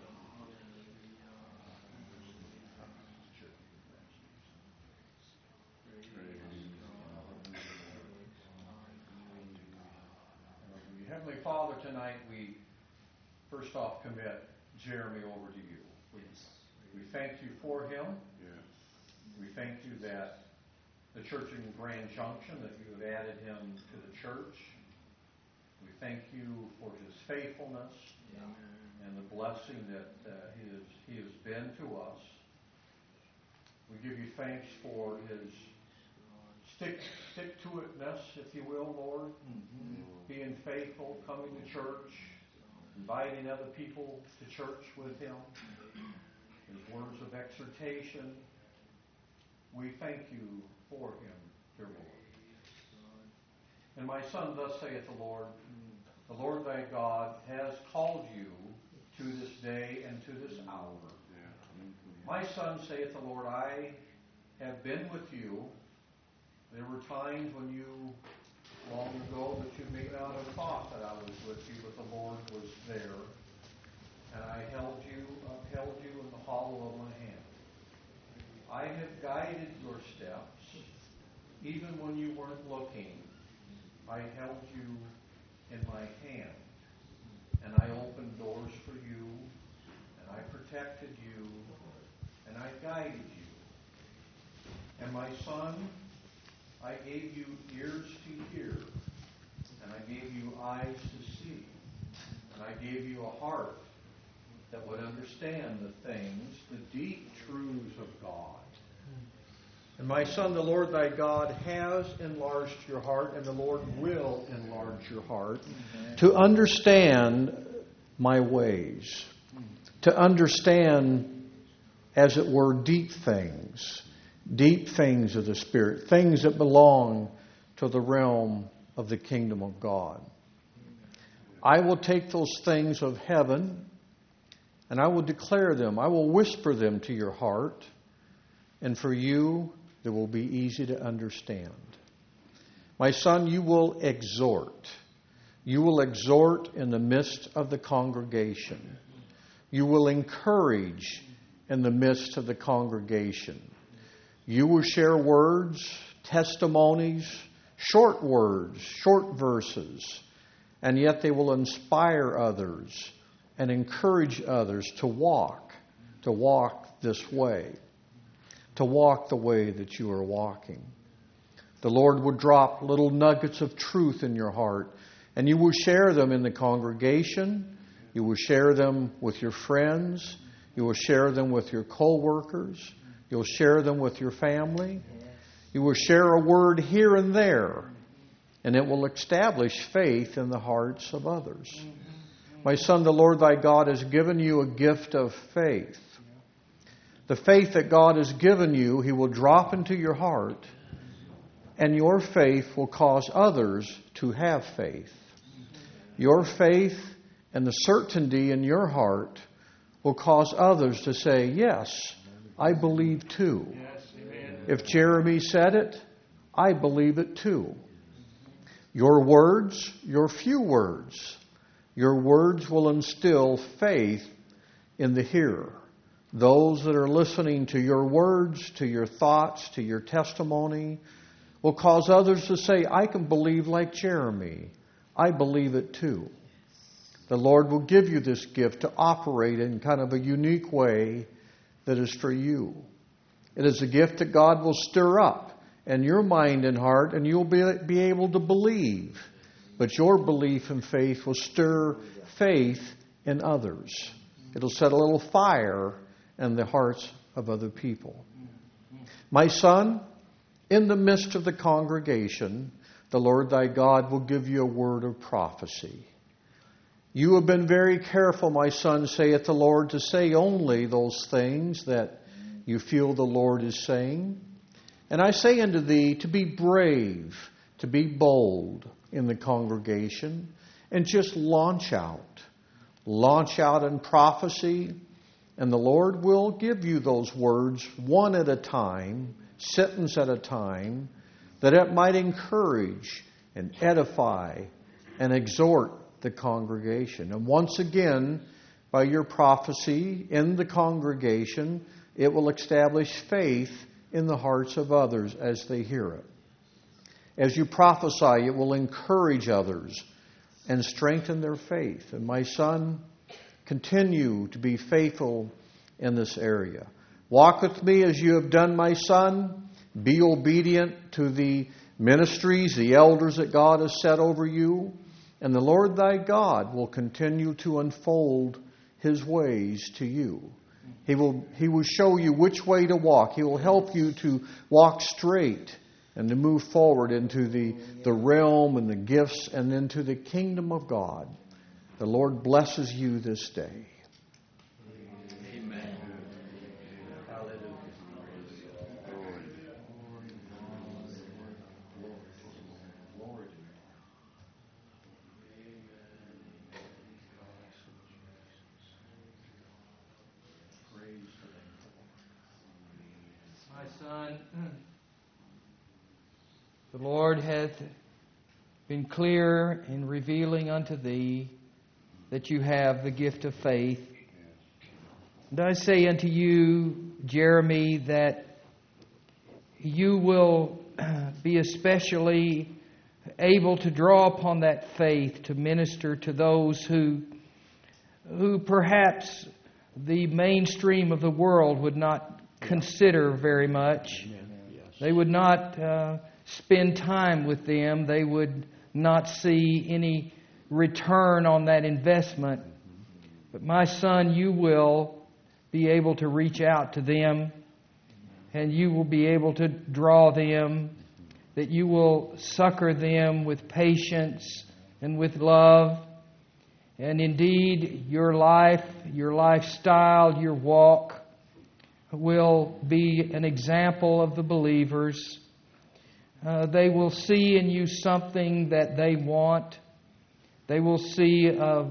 Heavenly Father, tonight we first off commit Jeremy over to you. We thank you for him. We thank you that the church in Grand Junction, that you have added him to the church. We thank you for his faithfulness and the blessing that he has been to us. We give you thanks for his stick-to-itness, if you will, Lord. Being faithful, coming to church, inviting other people to church with him. His words of exhortation. We thank you for him, dear Lord. And my son, thus saith the Lord thy God has called you to this day and to this hour. My son, saith the Lord, I have been with you. There were times when you not have thought that I was with you, but the Lord was there. And I upheld you in the hollow of my hand. I have guided your steps, even when you weren't looking. I held you in my hand, and I opened doors for you, and I protected you, and I guided you. And my son, I gave you ears to hear, and I gave you eyes to see, and I gave you a heart that would understand the things, the deep truths of God. And my son, the Lord thy God has enlarged your heart, and the Lord will enlarge your heart to understand my ways, to understand, as it were, deep things of the Spirit, things that belong to the realm of the kingdom of God. I will take those things of heaven, and I will declare them. I will whisper them to your heart, and for you, they will be easy to understand. My son, you will exhort. You will exhort in the midst of the congregation. You will encourage in the midst of the congregation. You will share words, testimonies, short words, short verses, and yet they will inspire others and encourage others to walk this way, to walk the way that you are walking. The Lord will drop little nuggets of truth in your heart, and you will share them in the congregation. You will share them with your friends. You will share them with your co-workers. You'll share them with your family. You will share a word here and there, and it will establish faith in the hearts of others. My son, the Lord thy God has given you a gift of faith. The faith that God has given you, He will drop into your heart, and your faith will cause others to have faith. Your faith and the certainty in your heart will cause others to say, yes, I believe too. If Jeremy said it, I believe it too. Your words, your few words, your words will instill faith in the hearer. Those that are listening to your words, to your thoughts, to your testimony, will cause others to say, I can believe like Jeremy. I believe it too. The Lord will give you this gift to operate in kind of a unique way that is for you. It is a gift that God will stir up in your mind and heart, and you'll be able to believe. But your belief and faith will stir faith in others. It'll set a little fire in the hearts of other people. My son, in the midst of the congregation, the Lord thy God will give you a word of prophecy. You have been very careful, my son, saith the Lord, to say only those things that you feel the Lord is saying. And I say unto thee to be brave, to be bold in the congregation, and just launch out. Launch out in prophecy, and the Lord will give you those words one at a time, sentence at a time, that it might encourage and edify and exhort the congregation. And once again, by your prophecy in the congregation, it will establish faith in the hearts of others as they hear it. As you prophesy, it will encourage others and strengthen their faith. And my son, continue to be faithful in this area. Walk with me as you have done, my son. Be obedient to the ministries, the elders that God has set over you. And the Lord thy God will continue to unfold His ways to you. He will show you which way to walk. He will help you to walk straight and to move forward into the realm and the gifts and into the kingdom of God. The Lord blesses you this day. Amen. My son, the Lord hath been clear in revealing unto thee that you have the gift of faith. And I say unto you, Jeremy, that you will be especially able to draw upon that faith to minister to those who perhaps the mainstream of the world would not consider very much. They would not spend time with them. They would not see any return on that investment. But my son, you will be able to reach out to them, and you will be able to draw them, that you will succor them with patience and with love. And indeed, your life, your lifestyle, your walk will be an example of the believers. They will see in you something that they want. They will see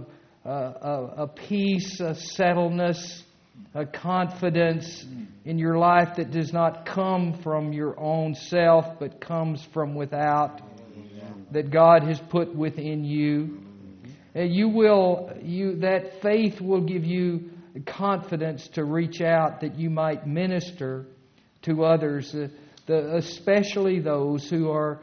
a peace, a settledness, a confidence in your life that does not come from your own self, but comes from without, that God has put within you. And that faith will give you confidence to reach out, that you might minister to others, especially those who are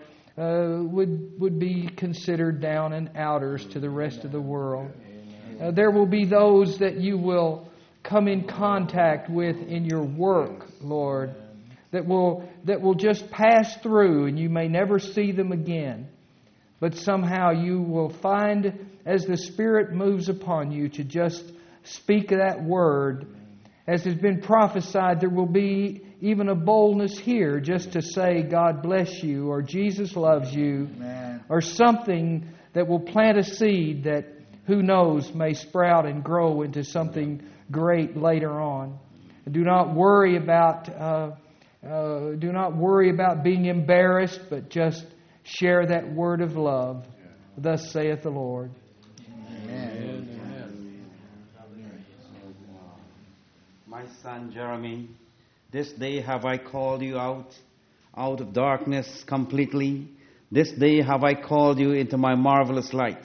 would be considered down and outers to the rest of the world. There will be those that you will come in contact with in your work, Lord, that will just pass through, and you may never see them again. But somehow you will find, as the Spirit moves upon you, to just speak that word. As has been prophesied, there will be even a boldness here just to say, God bless you, or Jesus loves you, Amen. Or something that will plant a seed that, who knows, may sprout and grow into something great later on. Do not worry about being embarrassed, but just share that word of love. Thus saith the Lord. Amen. My son Jeremy, this day have I called you out of darkness completely. This day have I called you into my marvelous light.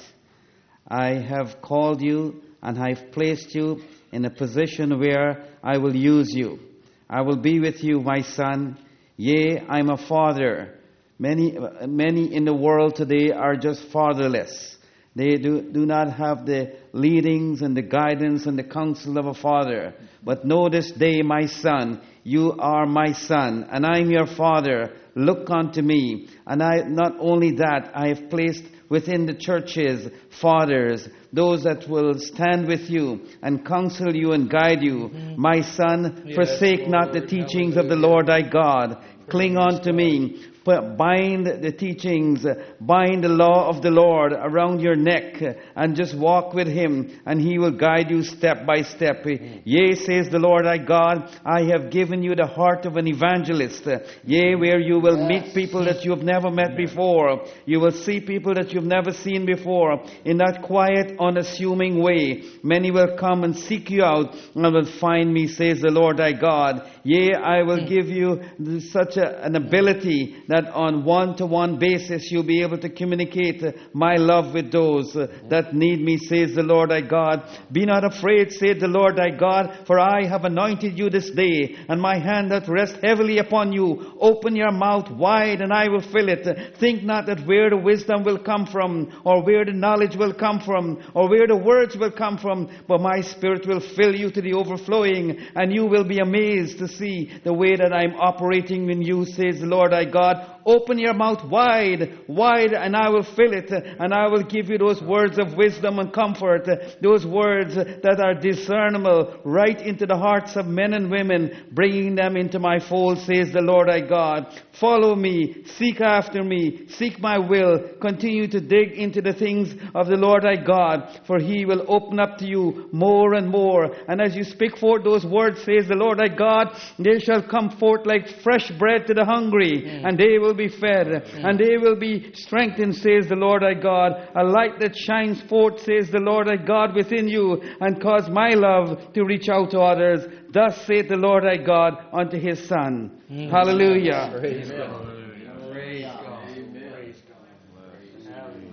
I have called you and I have placed you in a position where I will use you. I will be with you, my son. Yea, I am a father. Many in the world today are just fatherless. They do not have the leadings and the guidance and the counsel of a father. But know this day, my son, you are my son, and I am your father. Look unto me. And not only that, I have placed within the churches fathers, those that will stand with you and counsel you and guide you. My son, forsake not the teachings of the Lord thy God. Cling on to me. Bind the teachings, bind the law of the Lord around your neck, and just walk with Him, and He will guide you step by step. Yea, says the Lord thy God, I have given you the heart of an evangelist. Yea, where you will meet people that you have never met before. You will see people that you've never seen before. In that quiet, unassuming way, many will come and seek you out and will find me, says the Lord thy God. Yea, I will give you such an ability that on one-to-one basis you'll be able to communicate my love with those that need me, says the Lord thy God. Be not afraid, saith the Lord thy God, for I have anointed you this day, and my hand doth rest heavily upon you. Open your mouth wide, and I will fill it. Think not that where the wisdom will come from, or where the knowledge will come from, or where the words will come from, but my Spirit will fill you to the overflowing, and you will be amazed to see the way that I'm operating in you, says the Lord thy God. Open your mouth wide, and I will fill it, and I will give you those words of wisdom and comfort, those words that are discernible right into the hearts of men and women, bringing them into my fold, says the Lord thy God. Follow me, seek after me, seek my will, continue to dig into the things of the Lord thy God, for He will open up to you more and more. And as you speak forth those words, says the Lord thy God, they shall come forth like fresh bread to the hungry, and they will be fed, and they will be strengthened, says the Lord thy God. A light that shines forth, says the Lord thy God, within you, and cause my love to reach out to others. Thus saith the Lord thy God unto His Son. Hallelujah. Praise God. Praise God.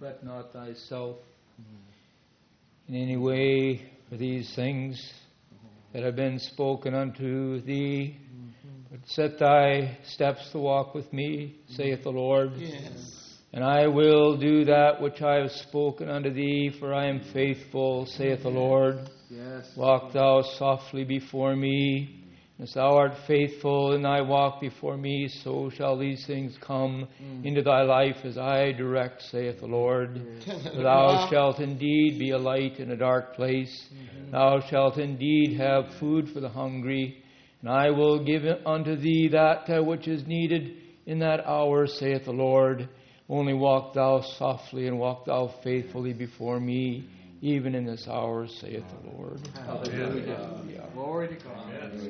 fret not thyself in any way for these things that have been spoken unto thee. But set thy steps to walk with me, saith the Lord. Yes. And I will do that which I have spoken unto thee, for I am faithful, saith the Lord. Yes. Walk thou softly before me. As thou art faithful in thy walk before me, so shall these things come into thy life as I direct, saith the Lord. For thou shalt indeed be a light in a dark place. Thou shalt indeed have food for the hungry. And I will give unto thee that which is needed in that hour, saith the Lord. Only walk thou softly and walk thou faithfully before me, even in this hour, saith the Lord. Hallelujah. Glory to God.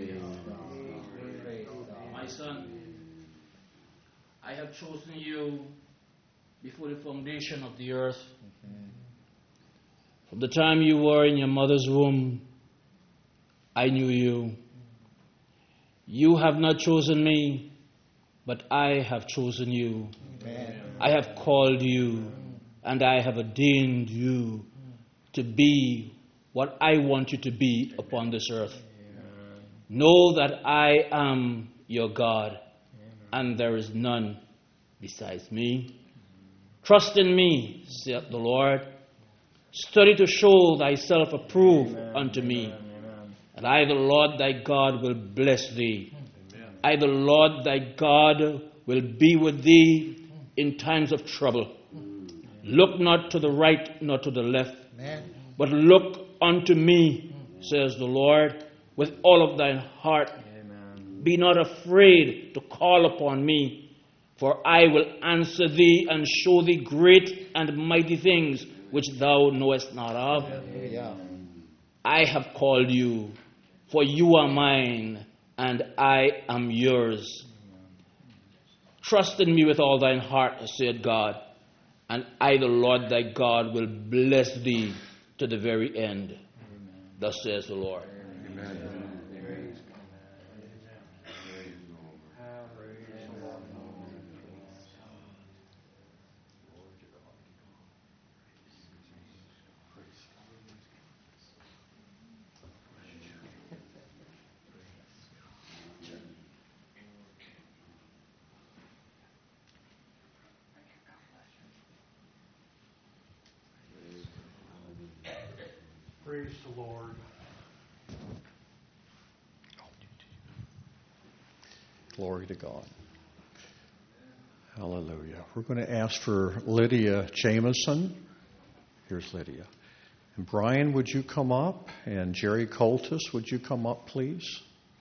My son, I have chosen you before the foundation of the earth. From the time you were in your mother's womb, I knew you. You have not chosen me, but I have chosen you. Amen. I have called you, and I have ordained you to be what I want you to be upon this earth. Know that I am your God, and there is none besides me. Trust in me, saith the Lord. Study to show thyself approved unto me. And I, the Lord thy God, will bless thee. I, the Lord thy God, will be with thee in times of trouble. Look not to the right nor to the left, but look unto me, says the Lord, with all of thine heart. Be not afraid to call upon me, for I will answer thee and show thee great and mighty things which thou knowest not of. I have called you, for you are mine, and I am yours. Trust in me with all thine heart, saith God, and I, the Lord thy God, will bless thee to the very end. Thus says the Lord. Amen. Praise the Lord. Glory to God. Hallelujah. We're going to ask for Lydia Jameson. Here's Lydia. And Brian, would you come up? And Jerry Coltis, would you come up, please?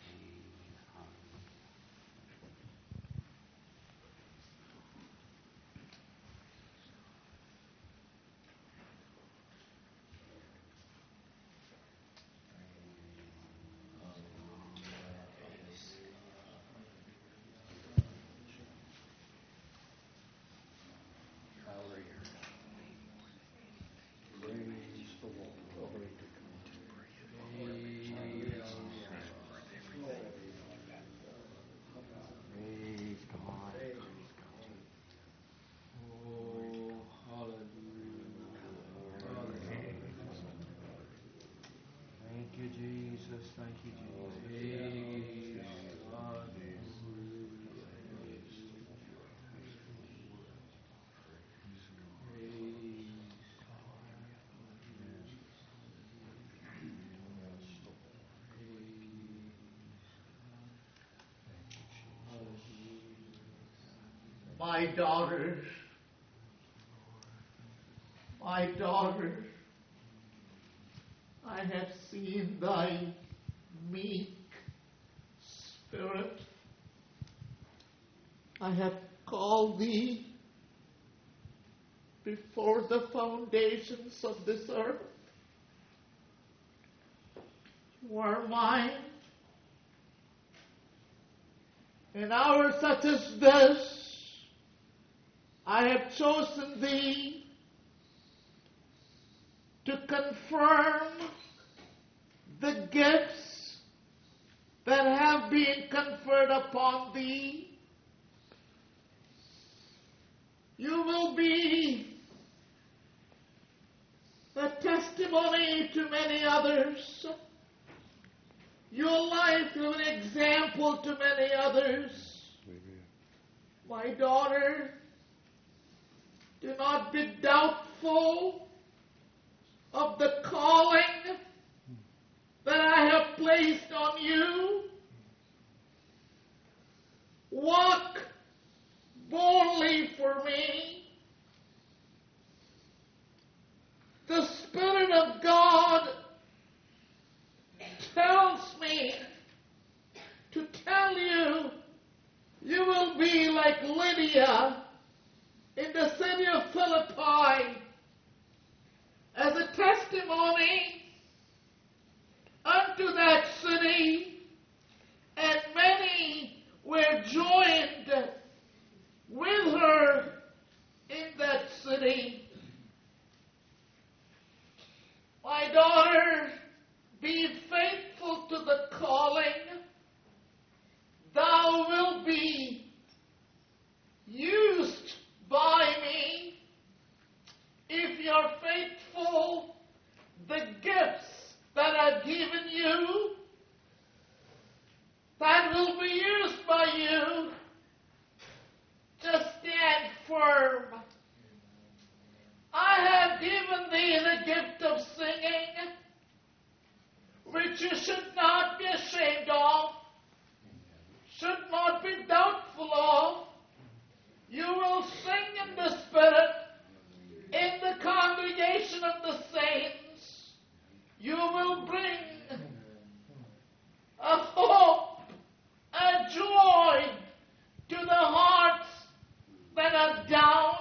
My daughters, my daughters, I have seen thy meek spirit. I have called thee before the foundations of this earth. You are mine. In hours such as this, I have chosen thee to confirm the gifts that have been conferred upon thee. You will be a testimony to many others. Your life is an example to many others. My daughter, do not be doubtful of the calling that I have placed on you. Walk boldly for me. The Spirit of God tells me to tell you, you will be like Lydia in the city of Philippi as a testimony unto that city, and many were joined with her in that city. My daughter, be faithful to the calling. Thou wilt be used by me if you're faithful. The gifts that I've given you, that will be used by you. Just stand firm. I have given thee the gift of singing, which you should not be ashamed of, should not be doubtful of. You will sing in the Spirit in the congregation of the saints. You will bring a hope, a joy to the hearts that are down.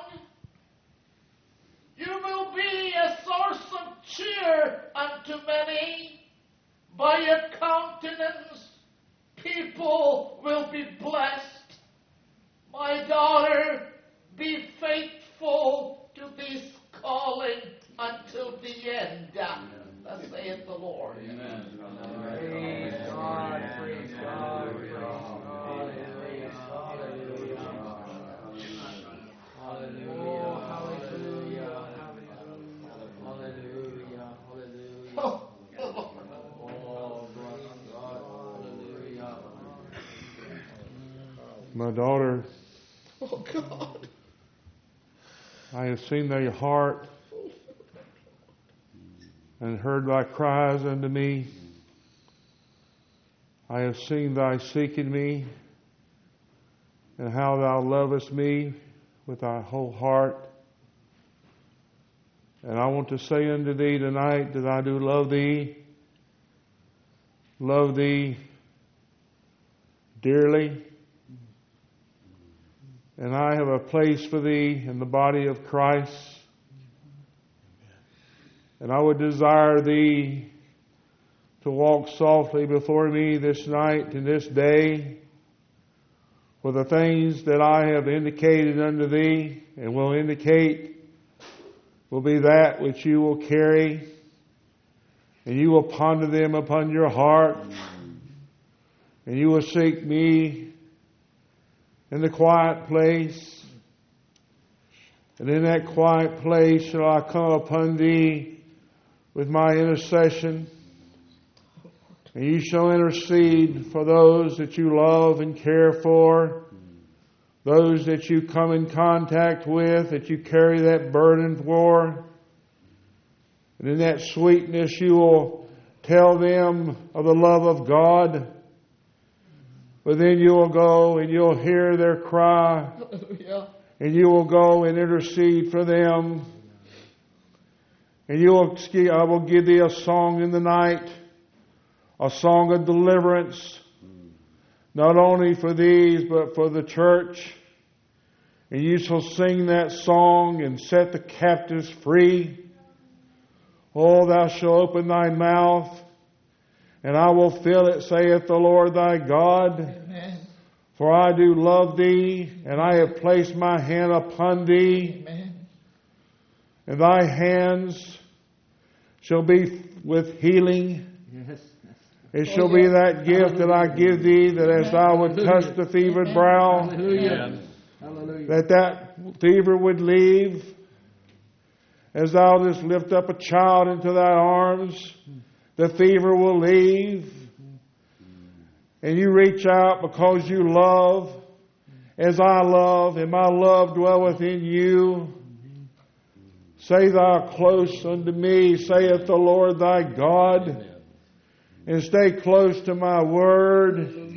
You will be a source of cheer unto many. By your countenance, people will be blessed. My daughter, be faithful to this calling until the end. Thus saith the Lord. Amen. Praise God, praise God, praise God. Hallelujah. Hallelujah. Hallelujah. Hallelujah. Hallelujah. Oh, my daughter, oh God, I have seen thy heart and heard thy cries unto me. I have seen thy seeking me, and how thou lovest me with thy whole heart. And I want to say unto thee tonight that I do love thee dearly. And I have a place for thee in the body of Christ. And I would desire thee to walk softly before me this night and this day, for the things that I have indicated unto thee and will indicate will be that which you will carry, and you will ponder them upon your heart, and you will seek me in the quiet place. And in that quiet place shall I come upon thee with my intercession. And you shall intercede for those that you love and care for, those that you come in contact with, that you carry that burden for. And in that sweetness you will tell them of the love of God. But then you will go and you'll hear their cry. Hallelujah. And you will go and intercede for them. And I will give thee a song in the night, a song of deliverance, not only for these, but for the church. And you shall sing that song and set the captives free. Oh, thou shalt open thy mouth, and I will fill it, saith the Lord thy God. Amen. For I do love thee, and I have placed my hand upon thee. Amen. And thy hands shall be with healing. Yes. It shall be that gift that I give thee, that as thou would touch the fevered brow, Hallelujah. that fever would leave, As thou just lift up a child into thy arms, the fever will leave. And you reach out because you love, as I love, and my love dwelleth in you. Say thou close unto me, saith the Lord thy God, and stay close to my word.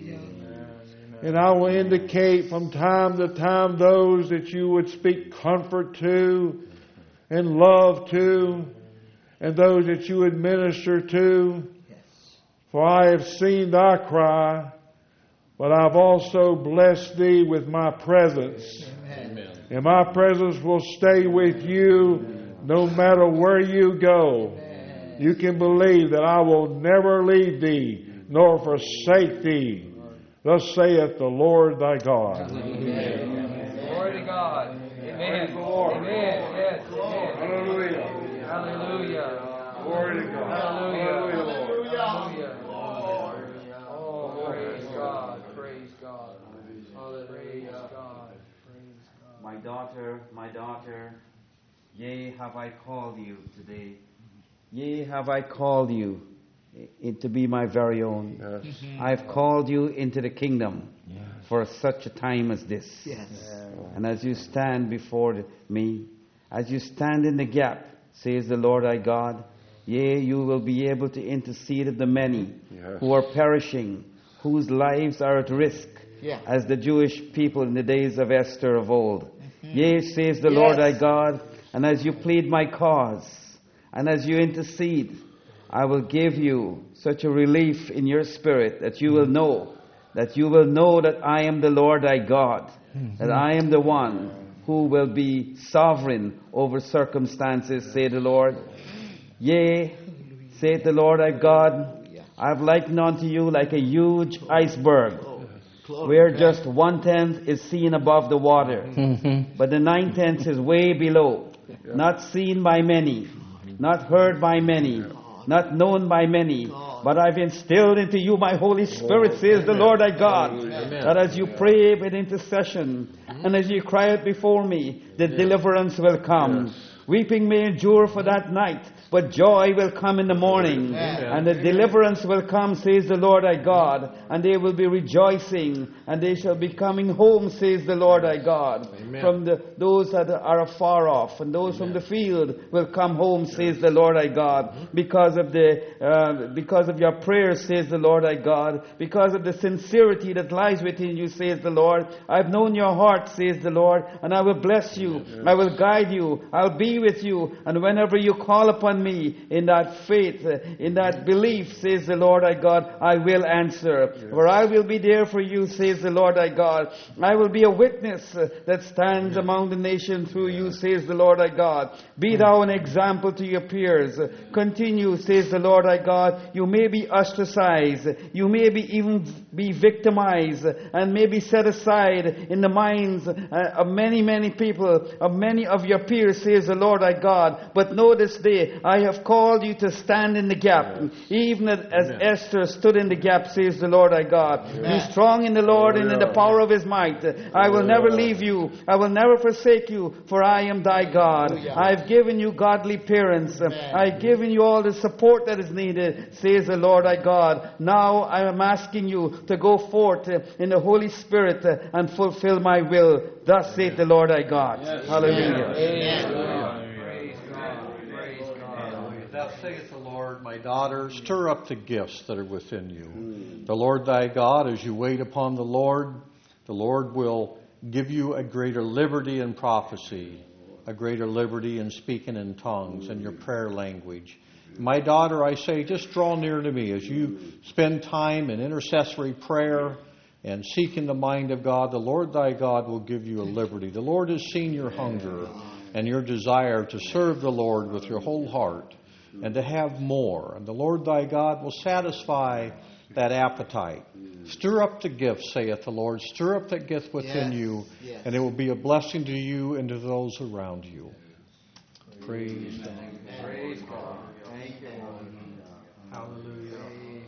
And I will indicate from time to time those that you would speak comfort to and love to, and those that you would minister to. For I have seen thy cry, but I've also blessed thee with my presence. Amen. And my presence will stay with you no matter where you go. Amen. You can believe that I will never leave thee nor forsake thee. Thus saith the Lord thy God. Amen. Glory to God. Amen. Amen. Yes. Hallelujah. Hallelujah. Glory to God. Hallelujah. Hallelujah. Oh, praise God. Praise God. Praise God. My daughter, yea, have I called you today. Yea, have I called you to be my very own. Yes. I've called you into the kingdom for such a time as this. Yes. And as you stand before me, as you stand in the gap, says the Lord thy God, yea, you will be able to intercede of the many who are perishing, whose lives are at risk, as the Jewish people in the days of Esther of old. Yea, says the Lord thy God, and as you plead my cause, and as you intercede, I will give you such a relief in your spirit that you will know that I am the Lord thy God, that I am the one who will be sovereign over circumstances, say the Lord. Yea, saith the Lord thy God, I have likened unto you like a huge iceberg, where just 1/10 is seen above the water, but the 9/10 is way below, not seen by many, not heard by many, not known by many, but I've instilled into you my Holy Spirit, says the Lord thy God, that as you pray with intercession, and as you cry out before me, the deliverance will come. Weeping may endure for that night, but joy will come in the morning. And the deliverance will come, says the Lord thy God, and they will be rejoicing, and they shall be coming home, says the Lord thy God. From those that are afar off, and those from the field will come home, says the Lord thy God, because of your prayers, says the Lord thy God, because of the sincerity that lies within you, says the Lord. I've known your heart, says the Lord, and I will bless you, I will guide you, I'll be with you, and whenever you call upon me in that faith, in that belief, says the Lord thy God, I will answer. For I will be there for you, says the Lord thy God. I will be a witness that stands among the nations through you, says the Lord thy God. Be thou an example to your peers. Continue, says the Lord thy God. You may be ostracized, you may be even be victimized, and may be set aside in the minds of many people, of many of your peers, says the Lord thy God. But know this day, I have called you to stand in the gap, even as Esther stood in the gap, says the Lord thy God. Be strong in the Lord and in the power of his might. I will never leave you, I will never forsake you, for I am thy God. I have given you godly parents, I have given you all the support that is needed, says the Lord thy God. Now I am asking you to go forth in the Holy Spirit and fulfill my will. Thus saith the Lord thy God. Hallelujah. Praise God. Thus saith the Lord, my daughter, stir up the gifts that are within you. The Lord thy God, as you wait upon the Lord will give you a greater liberty in prophecy, a greater liberty in speaking in tongues and your prayer language. My daughter, I say, just draw near to me as you spend time in intercessory prayer and seeking the mind of God. The Lord thy God will give you a liberty. The Lord has seen your hunger and your desire to serve the Lord with your whole heart and to have more. And the Lord thy God will satisfy that appetite. Stir up the gift, saith the Lord. Stir up that gift within you, and it will be a blessing to you and to those around you. Praise God. Praise God. Thank you. Hallelujah.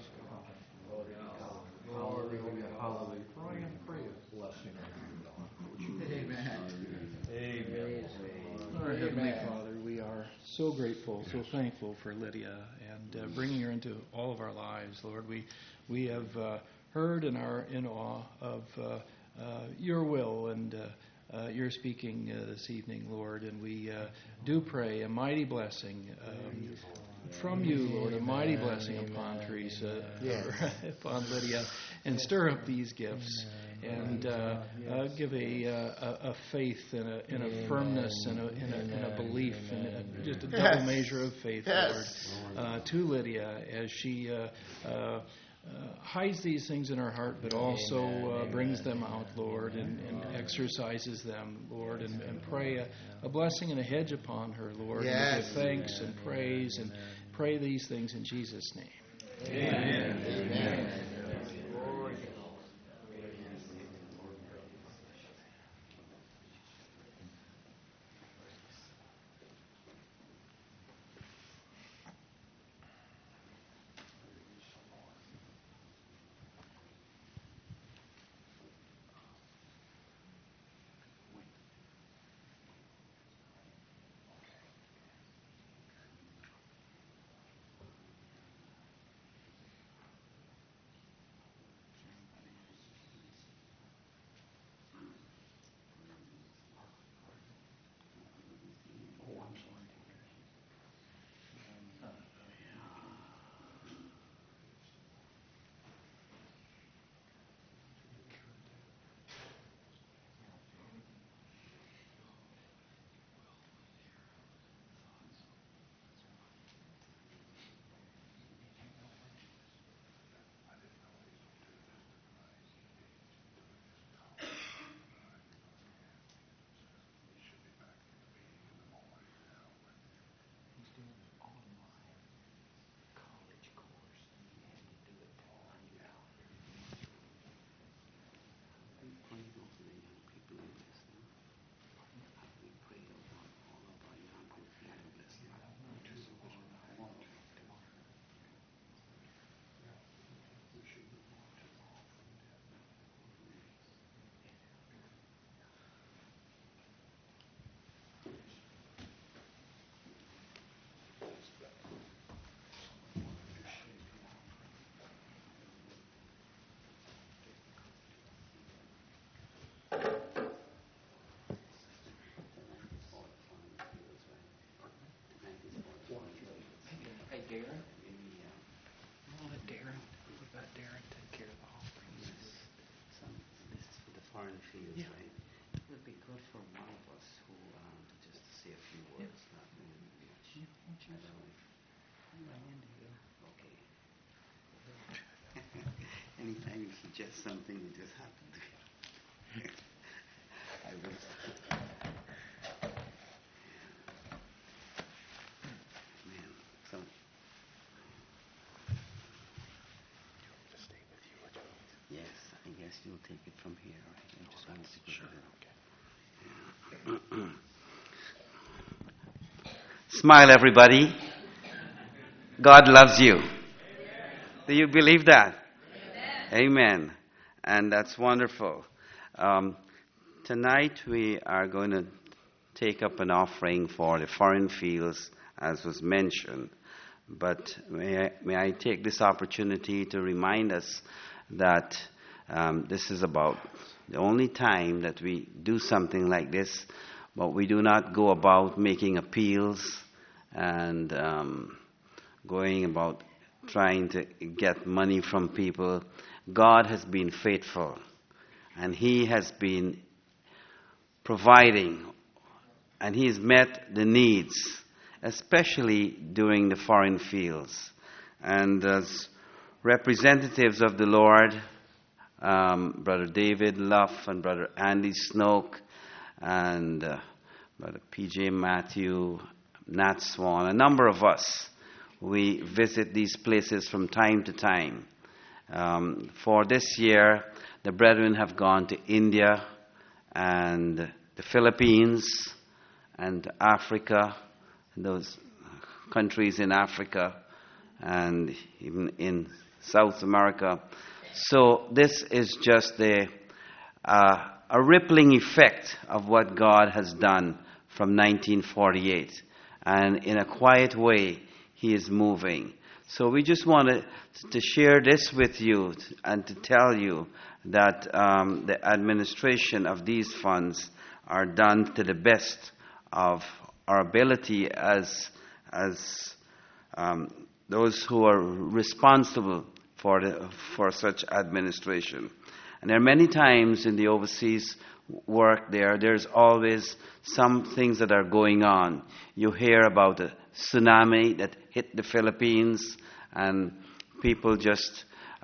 Hallelujah. Hallelujah. Pray a blessing on you. Amen. Amen. Our Heavenly Father, we are so grateful, so thankful for Lydia and bringing her into all of our lives, Lord. We have heard and are in awe of your will and your speaking this evening, Lord, and we do pray a mighty blessing from you, Lord, a mighty blessing upon Teresa, upon Lydia, and stir up these gifts and give a faith and a firmness and a belief and just a double measure of faith, Lord, to Lydia as she hides these things in her heart, but also brings them out, Lord, and exercises them, Lord, and pray a blessing and a hedge upon her, Lord, and give thanks and praise and pray these things in Jesus' name. Amen. Amen. Darren? I'll let Darren. What about Darren take care of the offering? This is for the foreign fields, right? It would be good for one of us who just to say a few words, not really much. I don't know if, okay. Anytime you suggest something, you just have to do it. I will. You'll take it from here, right? I just wanted to go there. Okay. Smile, everybody. God loves you. Do you believe that? Amen. And that's wonderful. Tonight we are going to take up an offering for the foreign fields, as was mentioned. But may I take this opportunity to remind us that this is about the only time that we do something like this, but we do not go about making appeals and going about trying to get money from people. God has been faithful, and He has been providing, and He's met the needs, especially during the foreign fields. And as representatives of the Lord, Brother David Luff and Brother Andy Snoke and Brother P.J. Matthew, Nat Swan, a number of us, we visit these places from time to time. For this year, the brethren have gone to India and the Philippines and Africa, those countries in Africa and even in South America. So this is just a rippling effect of what God has done from 1948. and in a quiet way, He is moving. So we just wanted to share this with you and to tell you that the administration of these funds are done to the best of our ability as those who are responsible for such administration. And there are many times in the overseas work there's always some things that are going on. You hear about a tsunami that hit the Philippines, and people just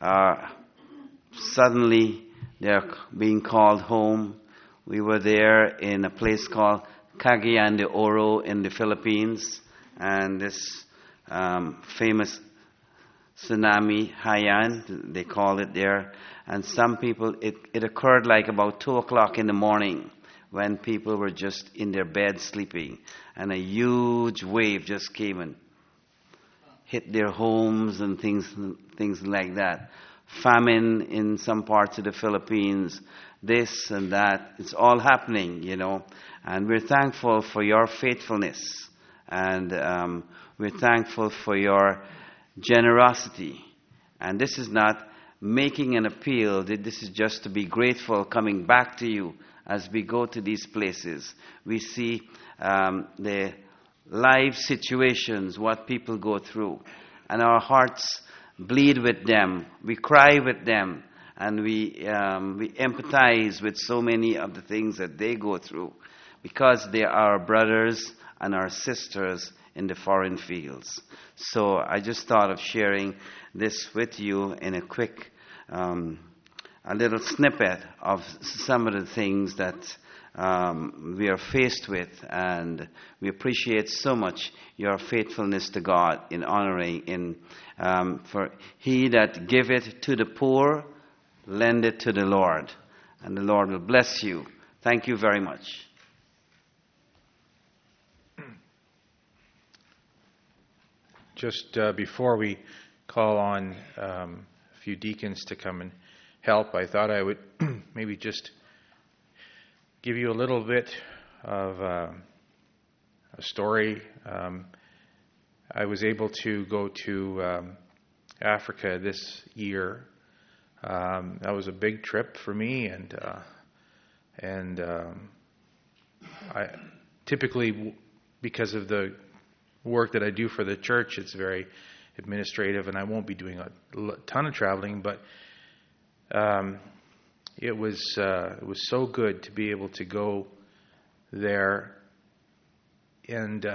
suddenly they're being called home. We were there in a place called Cagayan de Oro in the Philippines, and this famous tsunami, Haiyan, they call it there. And some people, it occurred like about 2 o'clock in the morning when people were just in their bed sleeping. And a huge wave just came and hit their homes and things like that. Famine in some parts of the Philippines, this and that. It's all happening, you know. And we're thankful for your faithfulness. And we're thankful for your generosity. And this is not making an appeal. This is just to be grateful, coming back to you as we go to these places. We see the live situations, what people go through. And our hearts bleed with them. We cry with them. And we empathize with so many of the things that they go through, because they are our brothers and our sisters in the foreign fields. So I just thought of sharing this with you in a quick, a little snippet of some of the things that we are faced with, and we appreciate so much your faithfulness to God in honoring. For he that giveth to the poor, lendeth to the Lord, and the Lord will bless you. Thank you very much. Just before we call on a few deacons to come and help, I thought I would maybe just give you a little bit of a story. I was able to go to Africa this year. That was a big trip for me, and I typically, because of the work that I do for the church, it's very administrative, and I won't be doing a ton of traveling, but it was so good to be able to go there. And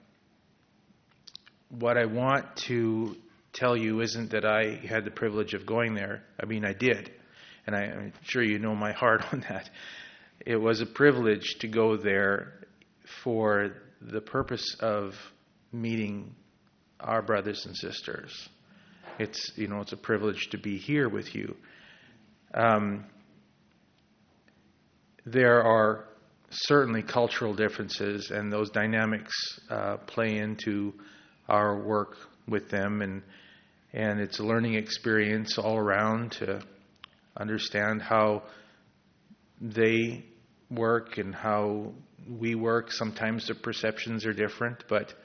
what I want to tell you isn't that I had the privilege of going there. I mean, I did, and I'm sure you know my heart on that. It was a privilege to go there for the purpose of meeting our brothers and sisters. It's a privilege to be here with you. There are certainly cultural differences, and those dynamics play into our work with them, and it's a learning experience all around to understand how they work and how we work. Sometimes the perceptions are different, but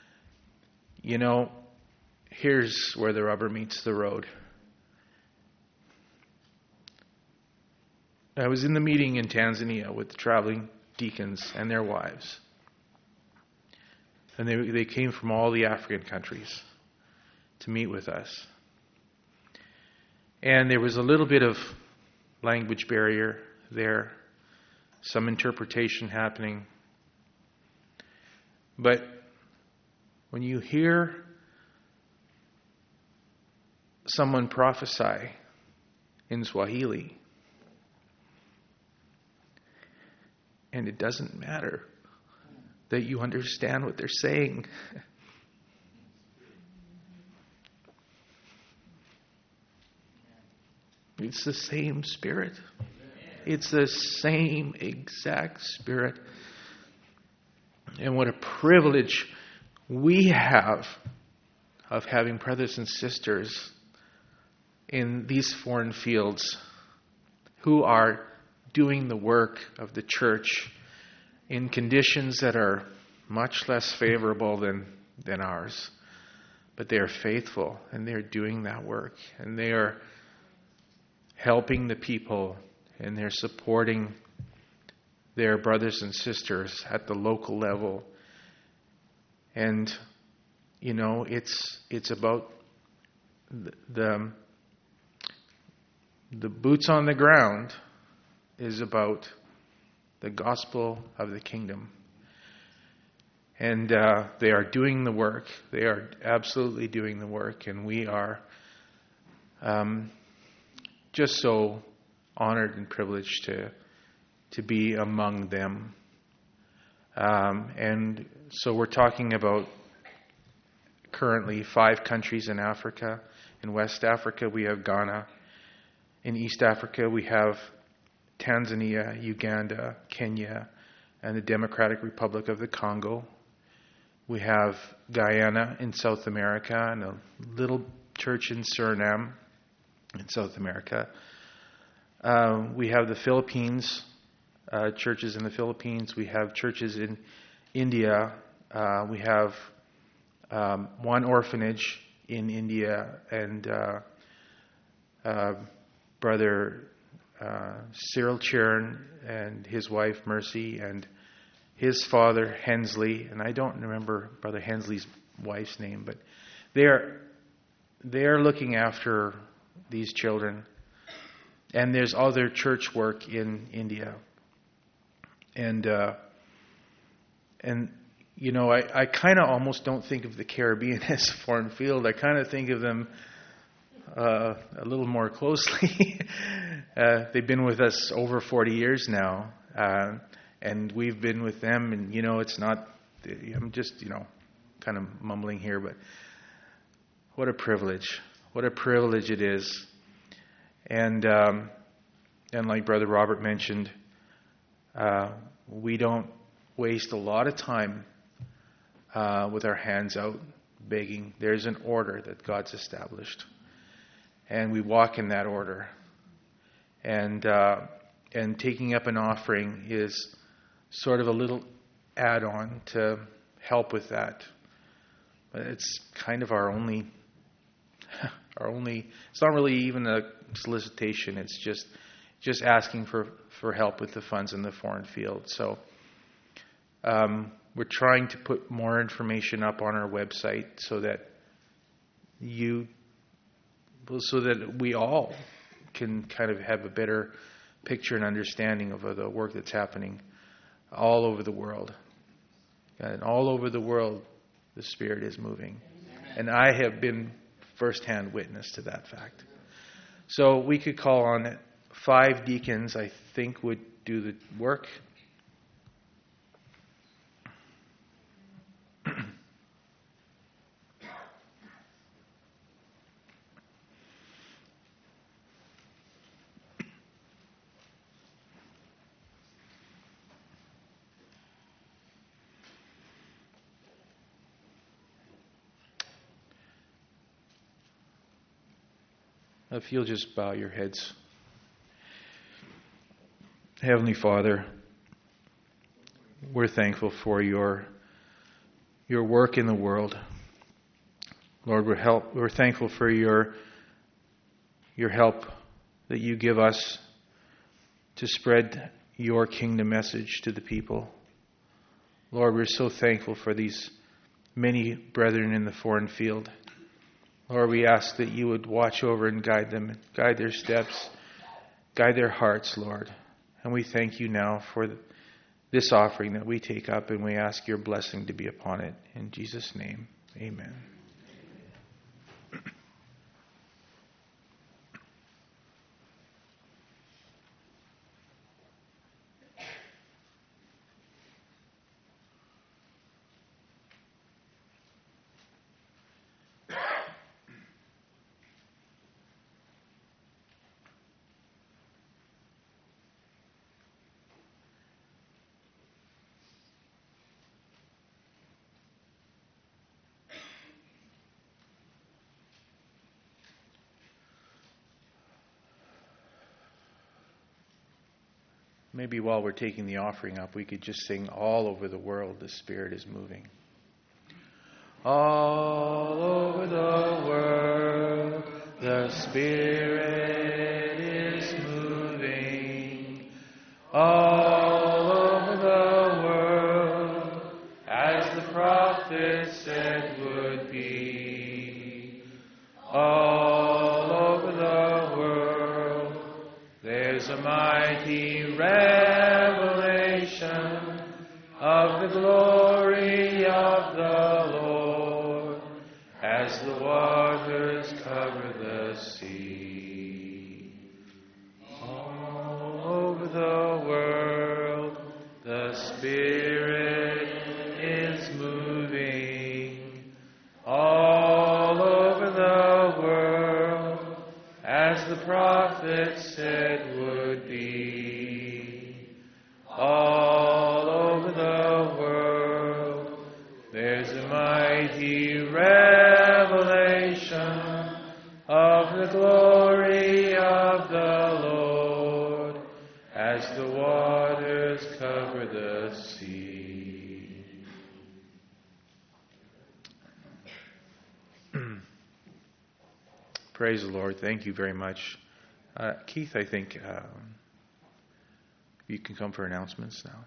here's where the rubber meets the road. I was in the meeting in Tanzania with the traveling deacons and their wives. And they came from all the African countries to meet with us. And there was a little bit of language barrier there, some interpretation happening. But when you hear someone prophesy in Swahili, and it doesn't matter that you understand what they're saying, it's the same Spirit. It's the same exact Spirit. And what a privilege we have of having brothers and sisters in these foreign fields who are doing the work of the church in conditions that are much less favorable than ours. But they are faithful, and they are doing that work, and they are helping the people, and they're supporting their brothers and sisters at the local level. And it's about the boots on the ground is about the gospel of the kingdom. And they are doing the work. They are absolutely doing the work. And we are just so honored and privileged to be among them. And so we're talking about currently 5 countries in Africa. In West Africa, we have Ghana. In East Africa, we have Tanzania, Uganda, Kenya, and the Democratic Republic of the Congo. We have Guyana in South America and a little church in Suriname in South America. We have the Philippines, churches in the Philippines. We have churches in India. We have one orphanage in India, and Brother Cyril Chern and his wife Mercy and his father Hensley, and I don't remember Brother Hensley's wife's name, but they are looking after these children. And there's other church work in India, and I kind of almost don't think of the Caribbean as a foreign field. I kind of think of them a little more closely. They've been with us over 40 years now. And we've been with them, and it's not. I'm just kind of mumbling here, but what a privilege! What a privilege it is. And like Brother Robert mentioned, we don't waste a lot of time with our hands out begging. There's an order that God's established, and we walk in that order. And taking up an offering is sort of a little add-on to help with that. But it's kind of our only, it's not really even a solicitation. It's just asking for help with the funds in the foreign field. So we're trying to put more information up on our website so that we all can kind of have a better picture and understanding of the work that's happening all over the world. And all over the world, the Spirit is moving. And I have been firsthand witness to that fact. So we could call on 5 deacons, I think, would do the work. If you'll just bow your heads. Heavenly Father, we're thankful for your work in the world. Lord, we're thankful for your help that you give us to spread your kingdom message to the people. Lord, we're so thankful for these many brethren in the foreign field. Lord, we ask that you would watch over and guide them, guide their steps, guide their hearts, Lord. And we thank you now for this offering that we take up, and we ask your blessing to be upon it. In Jesus' name, amen. maybe while we're taking the offering up, we could just sing All Over the World, the Spirit is Moving. All over the world, the Spirit is moving. All over the world, as the prophet said would be. All over the world, there's a mighty revelation of the glory of the Lord, as the waters cover the sea. All over the world, the Spirit is moving. All over the world, as the prophet said would be. All over the world, there's a mighty revelation of the glory of the Lord, as the waters cover the sea. Praise the Lord. Thank you very much. Keith, I think you can come for announcements now.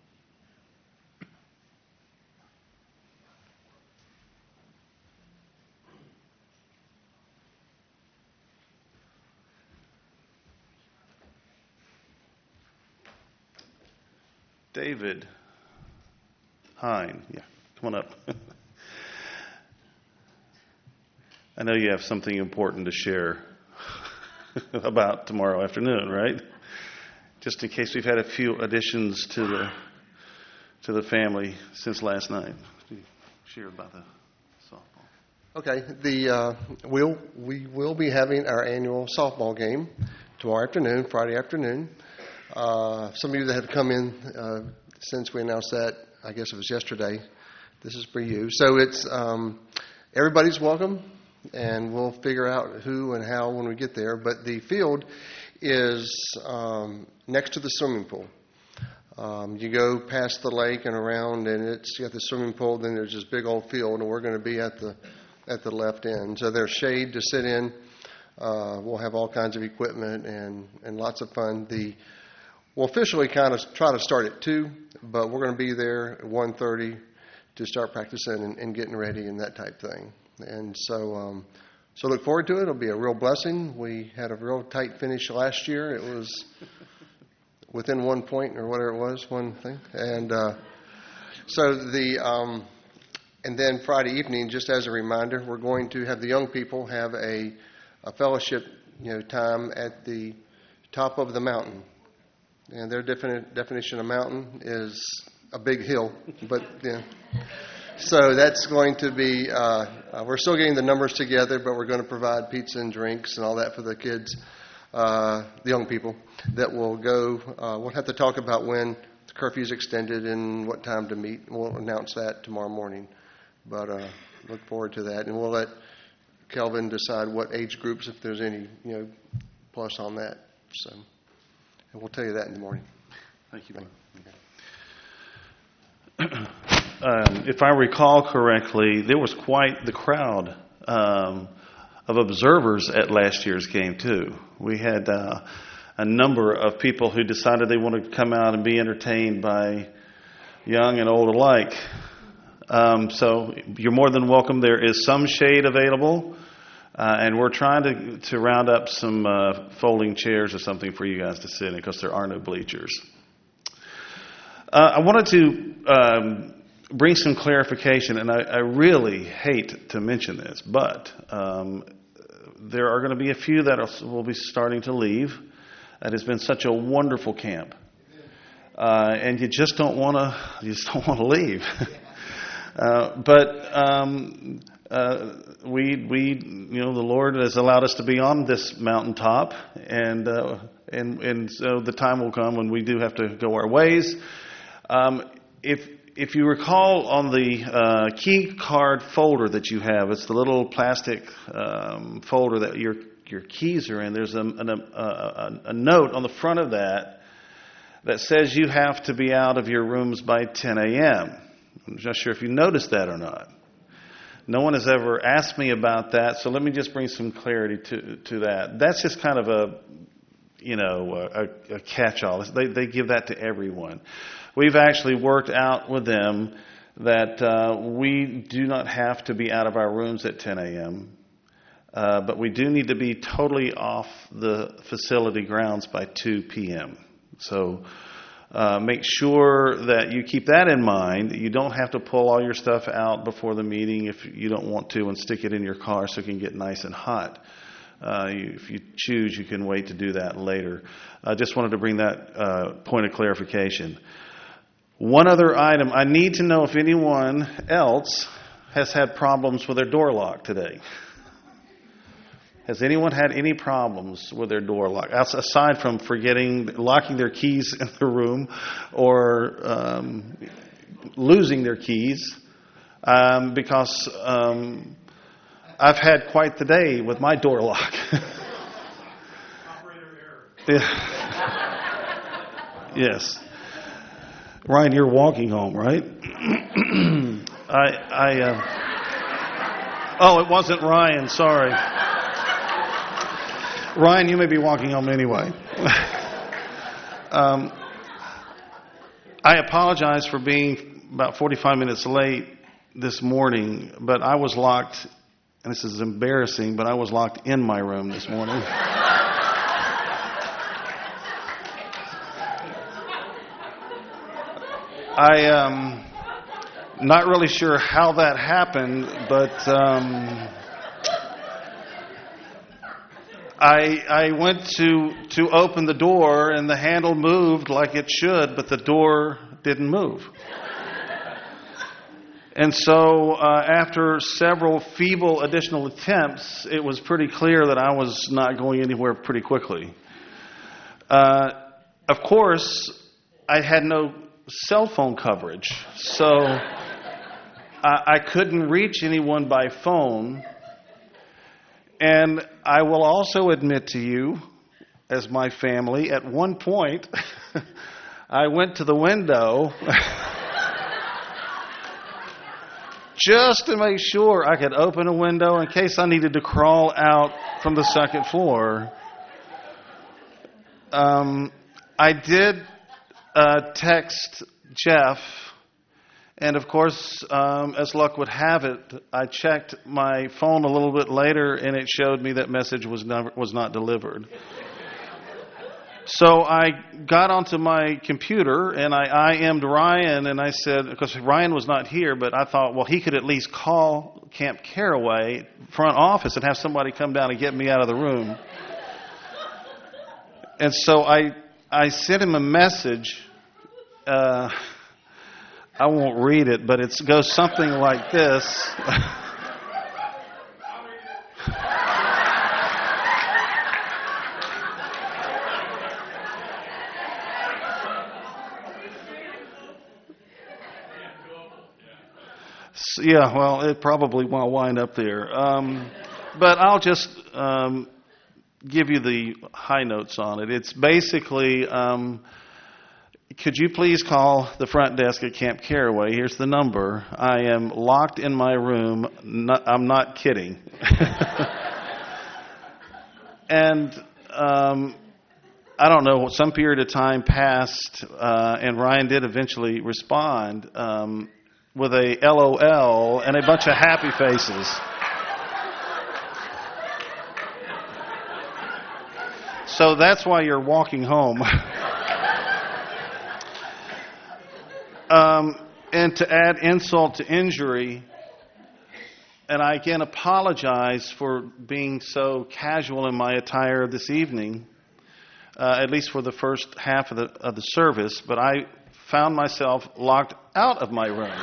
David Hine, yeah, come on up. I know you have something important to share about tomorrow afternoon, right? Just in case we've had a few additions to the family since last night. Share about the softball. Okay, we will be having our annual softball game tomorrow afternoon, Friday afternoon. Some of you that have come in since we announced that, I guess it was yesterday, this is for you. So it's everybody's welcome, and we'll figure out who and how when we get there. But the field is next to the swimming pool. You go past the lake and around, and it's got the swimming pool. Then there's this big old field, and we're going to be at the left end. So there's shade to sit in. We'll have all kinds of equipment and lots of fun. We'll officially kind of try to start at 2, but we're going to be there at 1:30 to start practicing and getting ready and that type thing. And so look forward to it. It'll be a real blessing. We had a real tight finish last year. It was within 1 point or whatever it was, one thing. And and then Friday evening, just as a reminder, we're going to have the young people have a fellowship, time at the top of the mountain. And their definition of mountain is a big hill, but so that's going to be. We're still getting the numbers together, but we're going to provide pizza and drinks and all that for the kids, the young people that will go. We'll have to talk about when the curfew is extended and what time to meet. We'll announce that tomorrow morning, but look forward to that, and we'll let Kelvin decide what age groups, if there's any, plus on that. So. And we'll tell you that in the morning. Thank you. If I recall correctly, there was quite the crowd of observers at last year's game, too. We had a number of people who decided they wanted to come out and be entertained by young and old alike. So you're more than welcome. There is some shade available. And we're trying to round up some folding chairs or something for you guys to sit in because there are no bleachers. I wanted to bring some clarification, and I really hate to mention this, but there are going to be a few that will be starting to leave. It has been such a wonderful camp, and you just don't want to leave. The Lord has allowed us to be on this mountaintop, and so the time will come when we do have to go our ways. If you recall on the key card folder that you have, it's the little plastic folder that your keys are in. There's a note on the front of that that says you have to be out of your rooms by 10 a.m. I'm not sure if you noticed that or not. No one has ever asked me about that, so let me just bring some clarity to that. That's just kind of a catch-all. They give that to everyone. We've actually worked out with them that we do not have to be out of our rooms at 10 a.m., but we do need to be totally off the facility grounds by 2 p.m. So make sure that you keep that in mind. You don't have to pull all your stuff out before the meeting if you don't want to and stick it in your car so it can get nice and hot. If you choose, you can wait to do that later. I just wanted to bring that point of clarification. One other item. I need to know if anyone else has had problems with their door lock today. Has anyone had any problems with their door lock, aside from locking their keys in the room or losing their keys? Because I've had quite the day with my door lock. Yes. Ryan, you're walking home, right? Oh, it wasn't Ryan. Sorry. Ryan, you may be walking home anyway. I apologize for being about 45 minutes late this morning, but I was locked, and this is embarrassing, but I was locked in my room this morning. I not really sure how that happened, but I went to open the door, and the handle moved like it should, but the door didn't move. And so after several feeble additional attempts, it was pretty clear that I was not going anywhere pretty quickly. Of course, I had no cell phone coverage, so I couldn't reach anyone by phone. And I will also admit to you, as my family, at one point, I went to the window just to make sure I could open a window in case I needed to crawl out from the second floor. I did text Jeff, and of course, as luck would have it, I checked my phone a little bit later, and it showed me that message was not delivered. So I got onto my computer, and I IM'd Ryan, and I said, because Ryan was not here, but I thought, well, he could at least call Camp Caraway front office and have somebody come down and get me out of the room. And so I sent him a message. I won't read it, but it goes something like this. Yeah, well, it probably won't wind up there. But I'll just give you the high notes on it. It's basically, could you please call the front desk at Camp Caraway? Here's the number. I am locked in my room. I'm not kidding. And I don't know, some period of time passed, and Ryan did eventually respond with a LOL and a bunch of happy faces. So that's why you're walking home. And to add insult to injury, and I again apologize for being so casual in my attire this evening, at least for the first half of the service, but I found myself locked out of my room.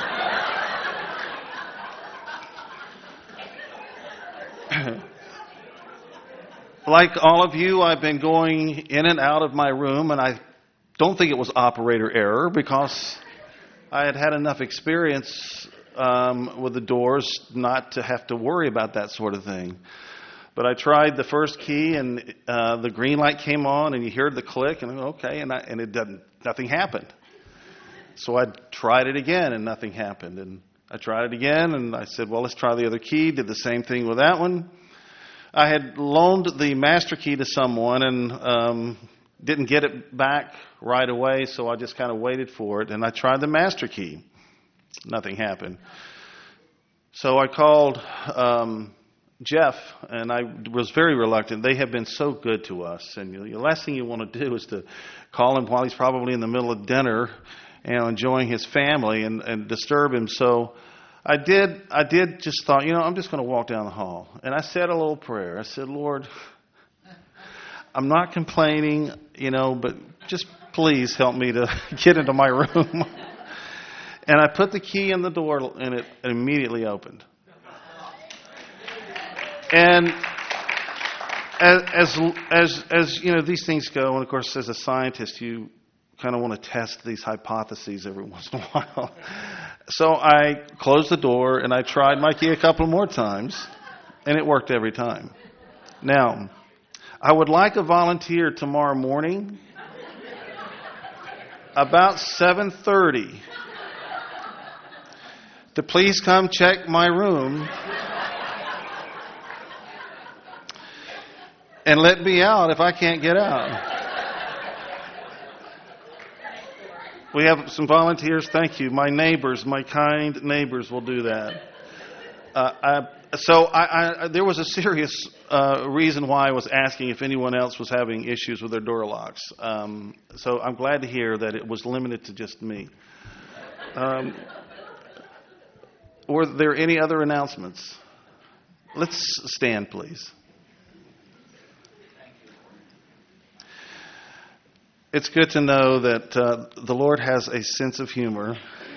Like all of you, I've been going in and out of my room, and I don't think it was operator error because I had had enough experience with the doors not to have to worry about that sort of thing. But I tried the first key, and the green light came on, and you heard the click, and okay, and it didn't. Nothing happened. So I tried it again, and nothing happened. And I tried it again, and I said, well, let's try the other key. Did the same thing with that one. I had loaned the master key to someone and didn't get it back right away, so I just kind of waited for it. And I tried the master key. Nothing happened. So I called Jeff, and I was very reluctant. They have been so good to us. And the last thing you want to do is to call him while he's probably in the middle of dinner and enjoying his family and disturb him. So I did just thought, I'm just going to walk down the hall. And I said a little prayer. I said, Lord, I'm not complaining, but just please help me to get into my room. And I put the key in the door, and it immediately opened. And as these things go, and of course, as a scientist, you kind of want to test these hypotheses every once in a while. So I closed the door, and I tried my key a couple more times, and it worked every time. Now, I would like a volunteer tomorrow morning about 7:30 to please come check my room and let me out if I can't get out. We have some volunteers. Thank you. My neighbors, my kind neighbors will do that. There was a serious reason why I was asking if anyone else was having issues with their door locks. So I'm glad to hear that it was limited to just me. Were there any other announcements? Let's stand, please. It's good to know that the Lord has a sense of humor,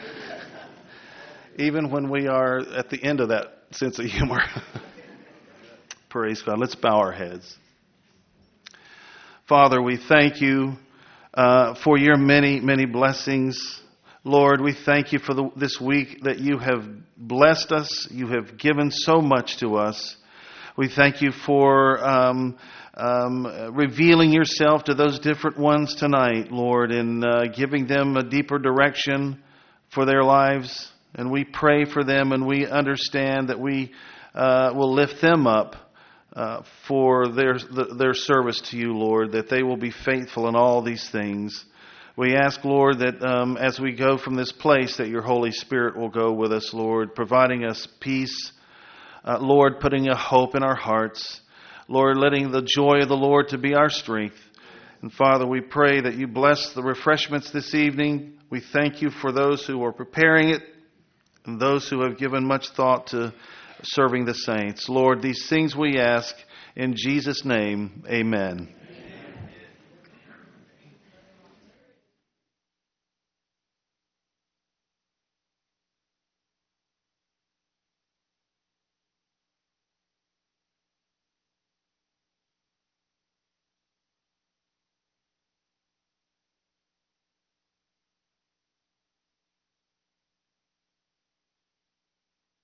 even when we are at the end of that sense of humor. Praise God. Let's bow our heads. Father, we thank you for your many, many blessings. Lord, we thank you for this week that you have blessed us. You have given so much to us. We thank you for revealing yourself to those different ones tonight, Lord, and giving them a deeper direction for their lives. And we pray for them, and we understand that we will lift them up for their service to you, Lord, that they will be faithful in all these things. We ask, Lord, that as we go from this place, that your Holy Spirit will go with us, Lord, providing us peace, Lord, putting a hope in our hearts, Lord, letting the joy of the Lord to be our strength. And Father, we pray that you bless the refreshments this evening. We thank you for those who are preparing it and those who have given much thought to serving the saints. Lord, these things we ask in Jesus' name, amen.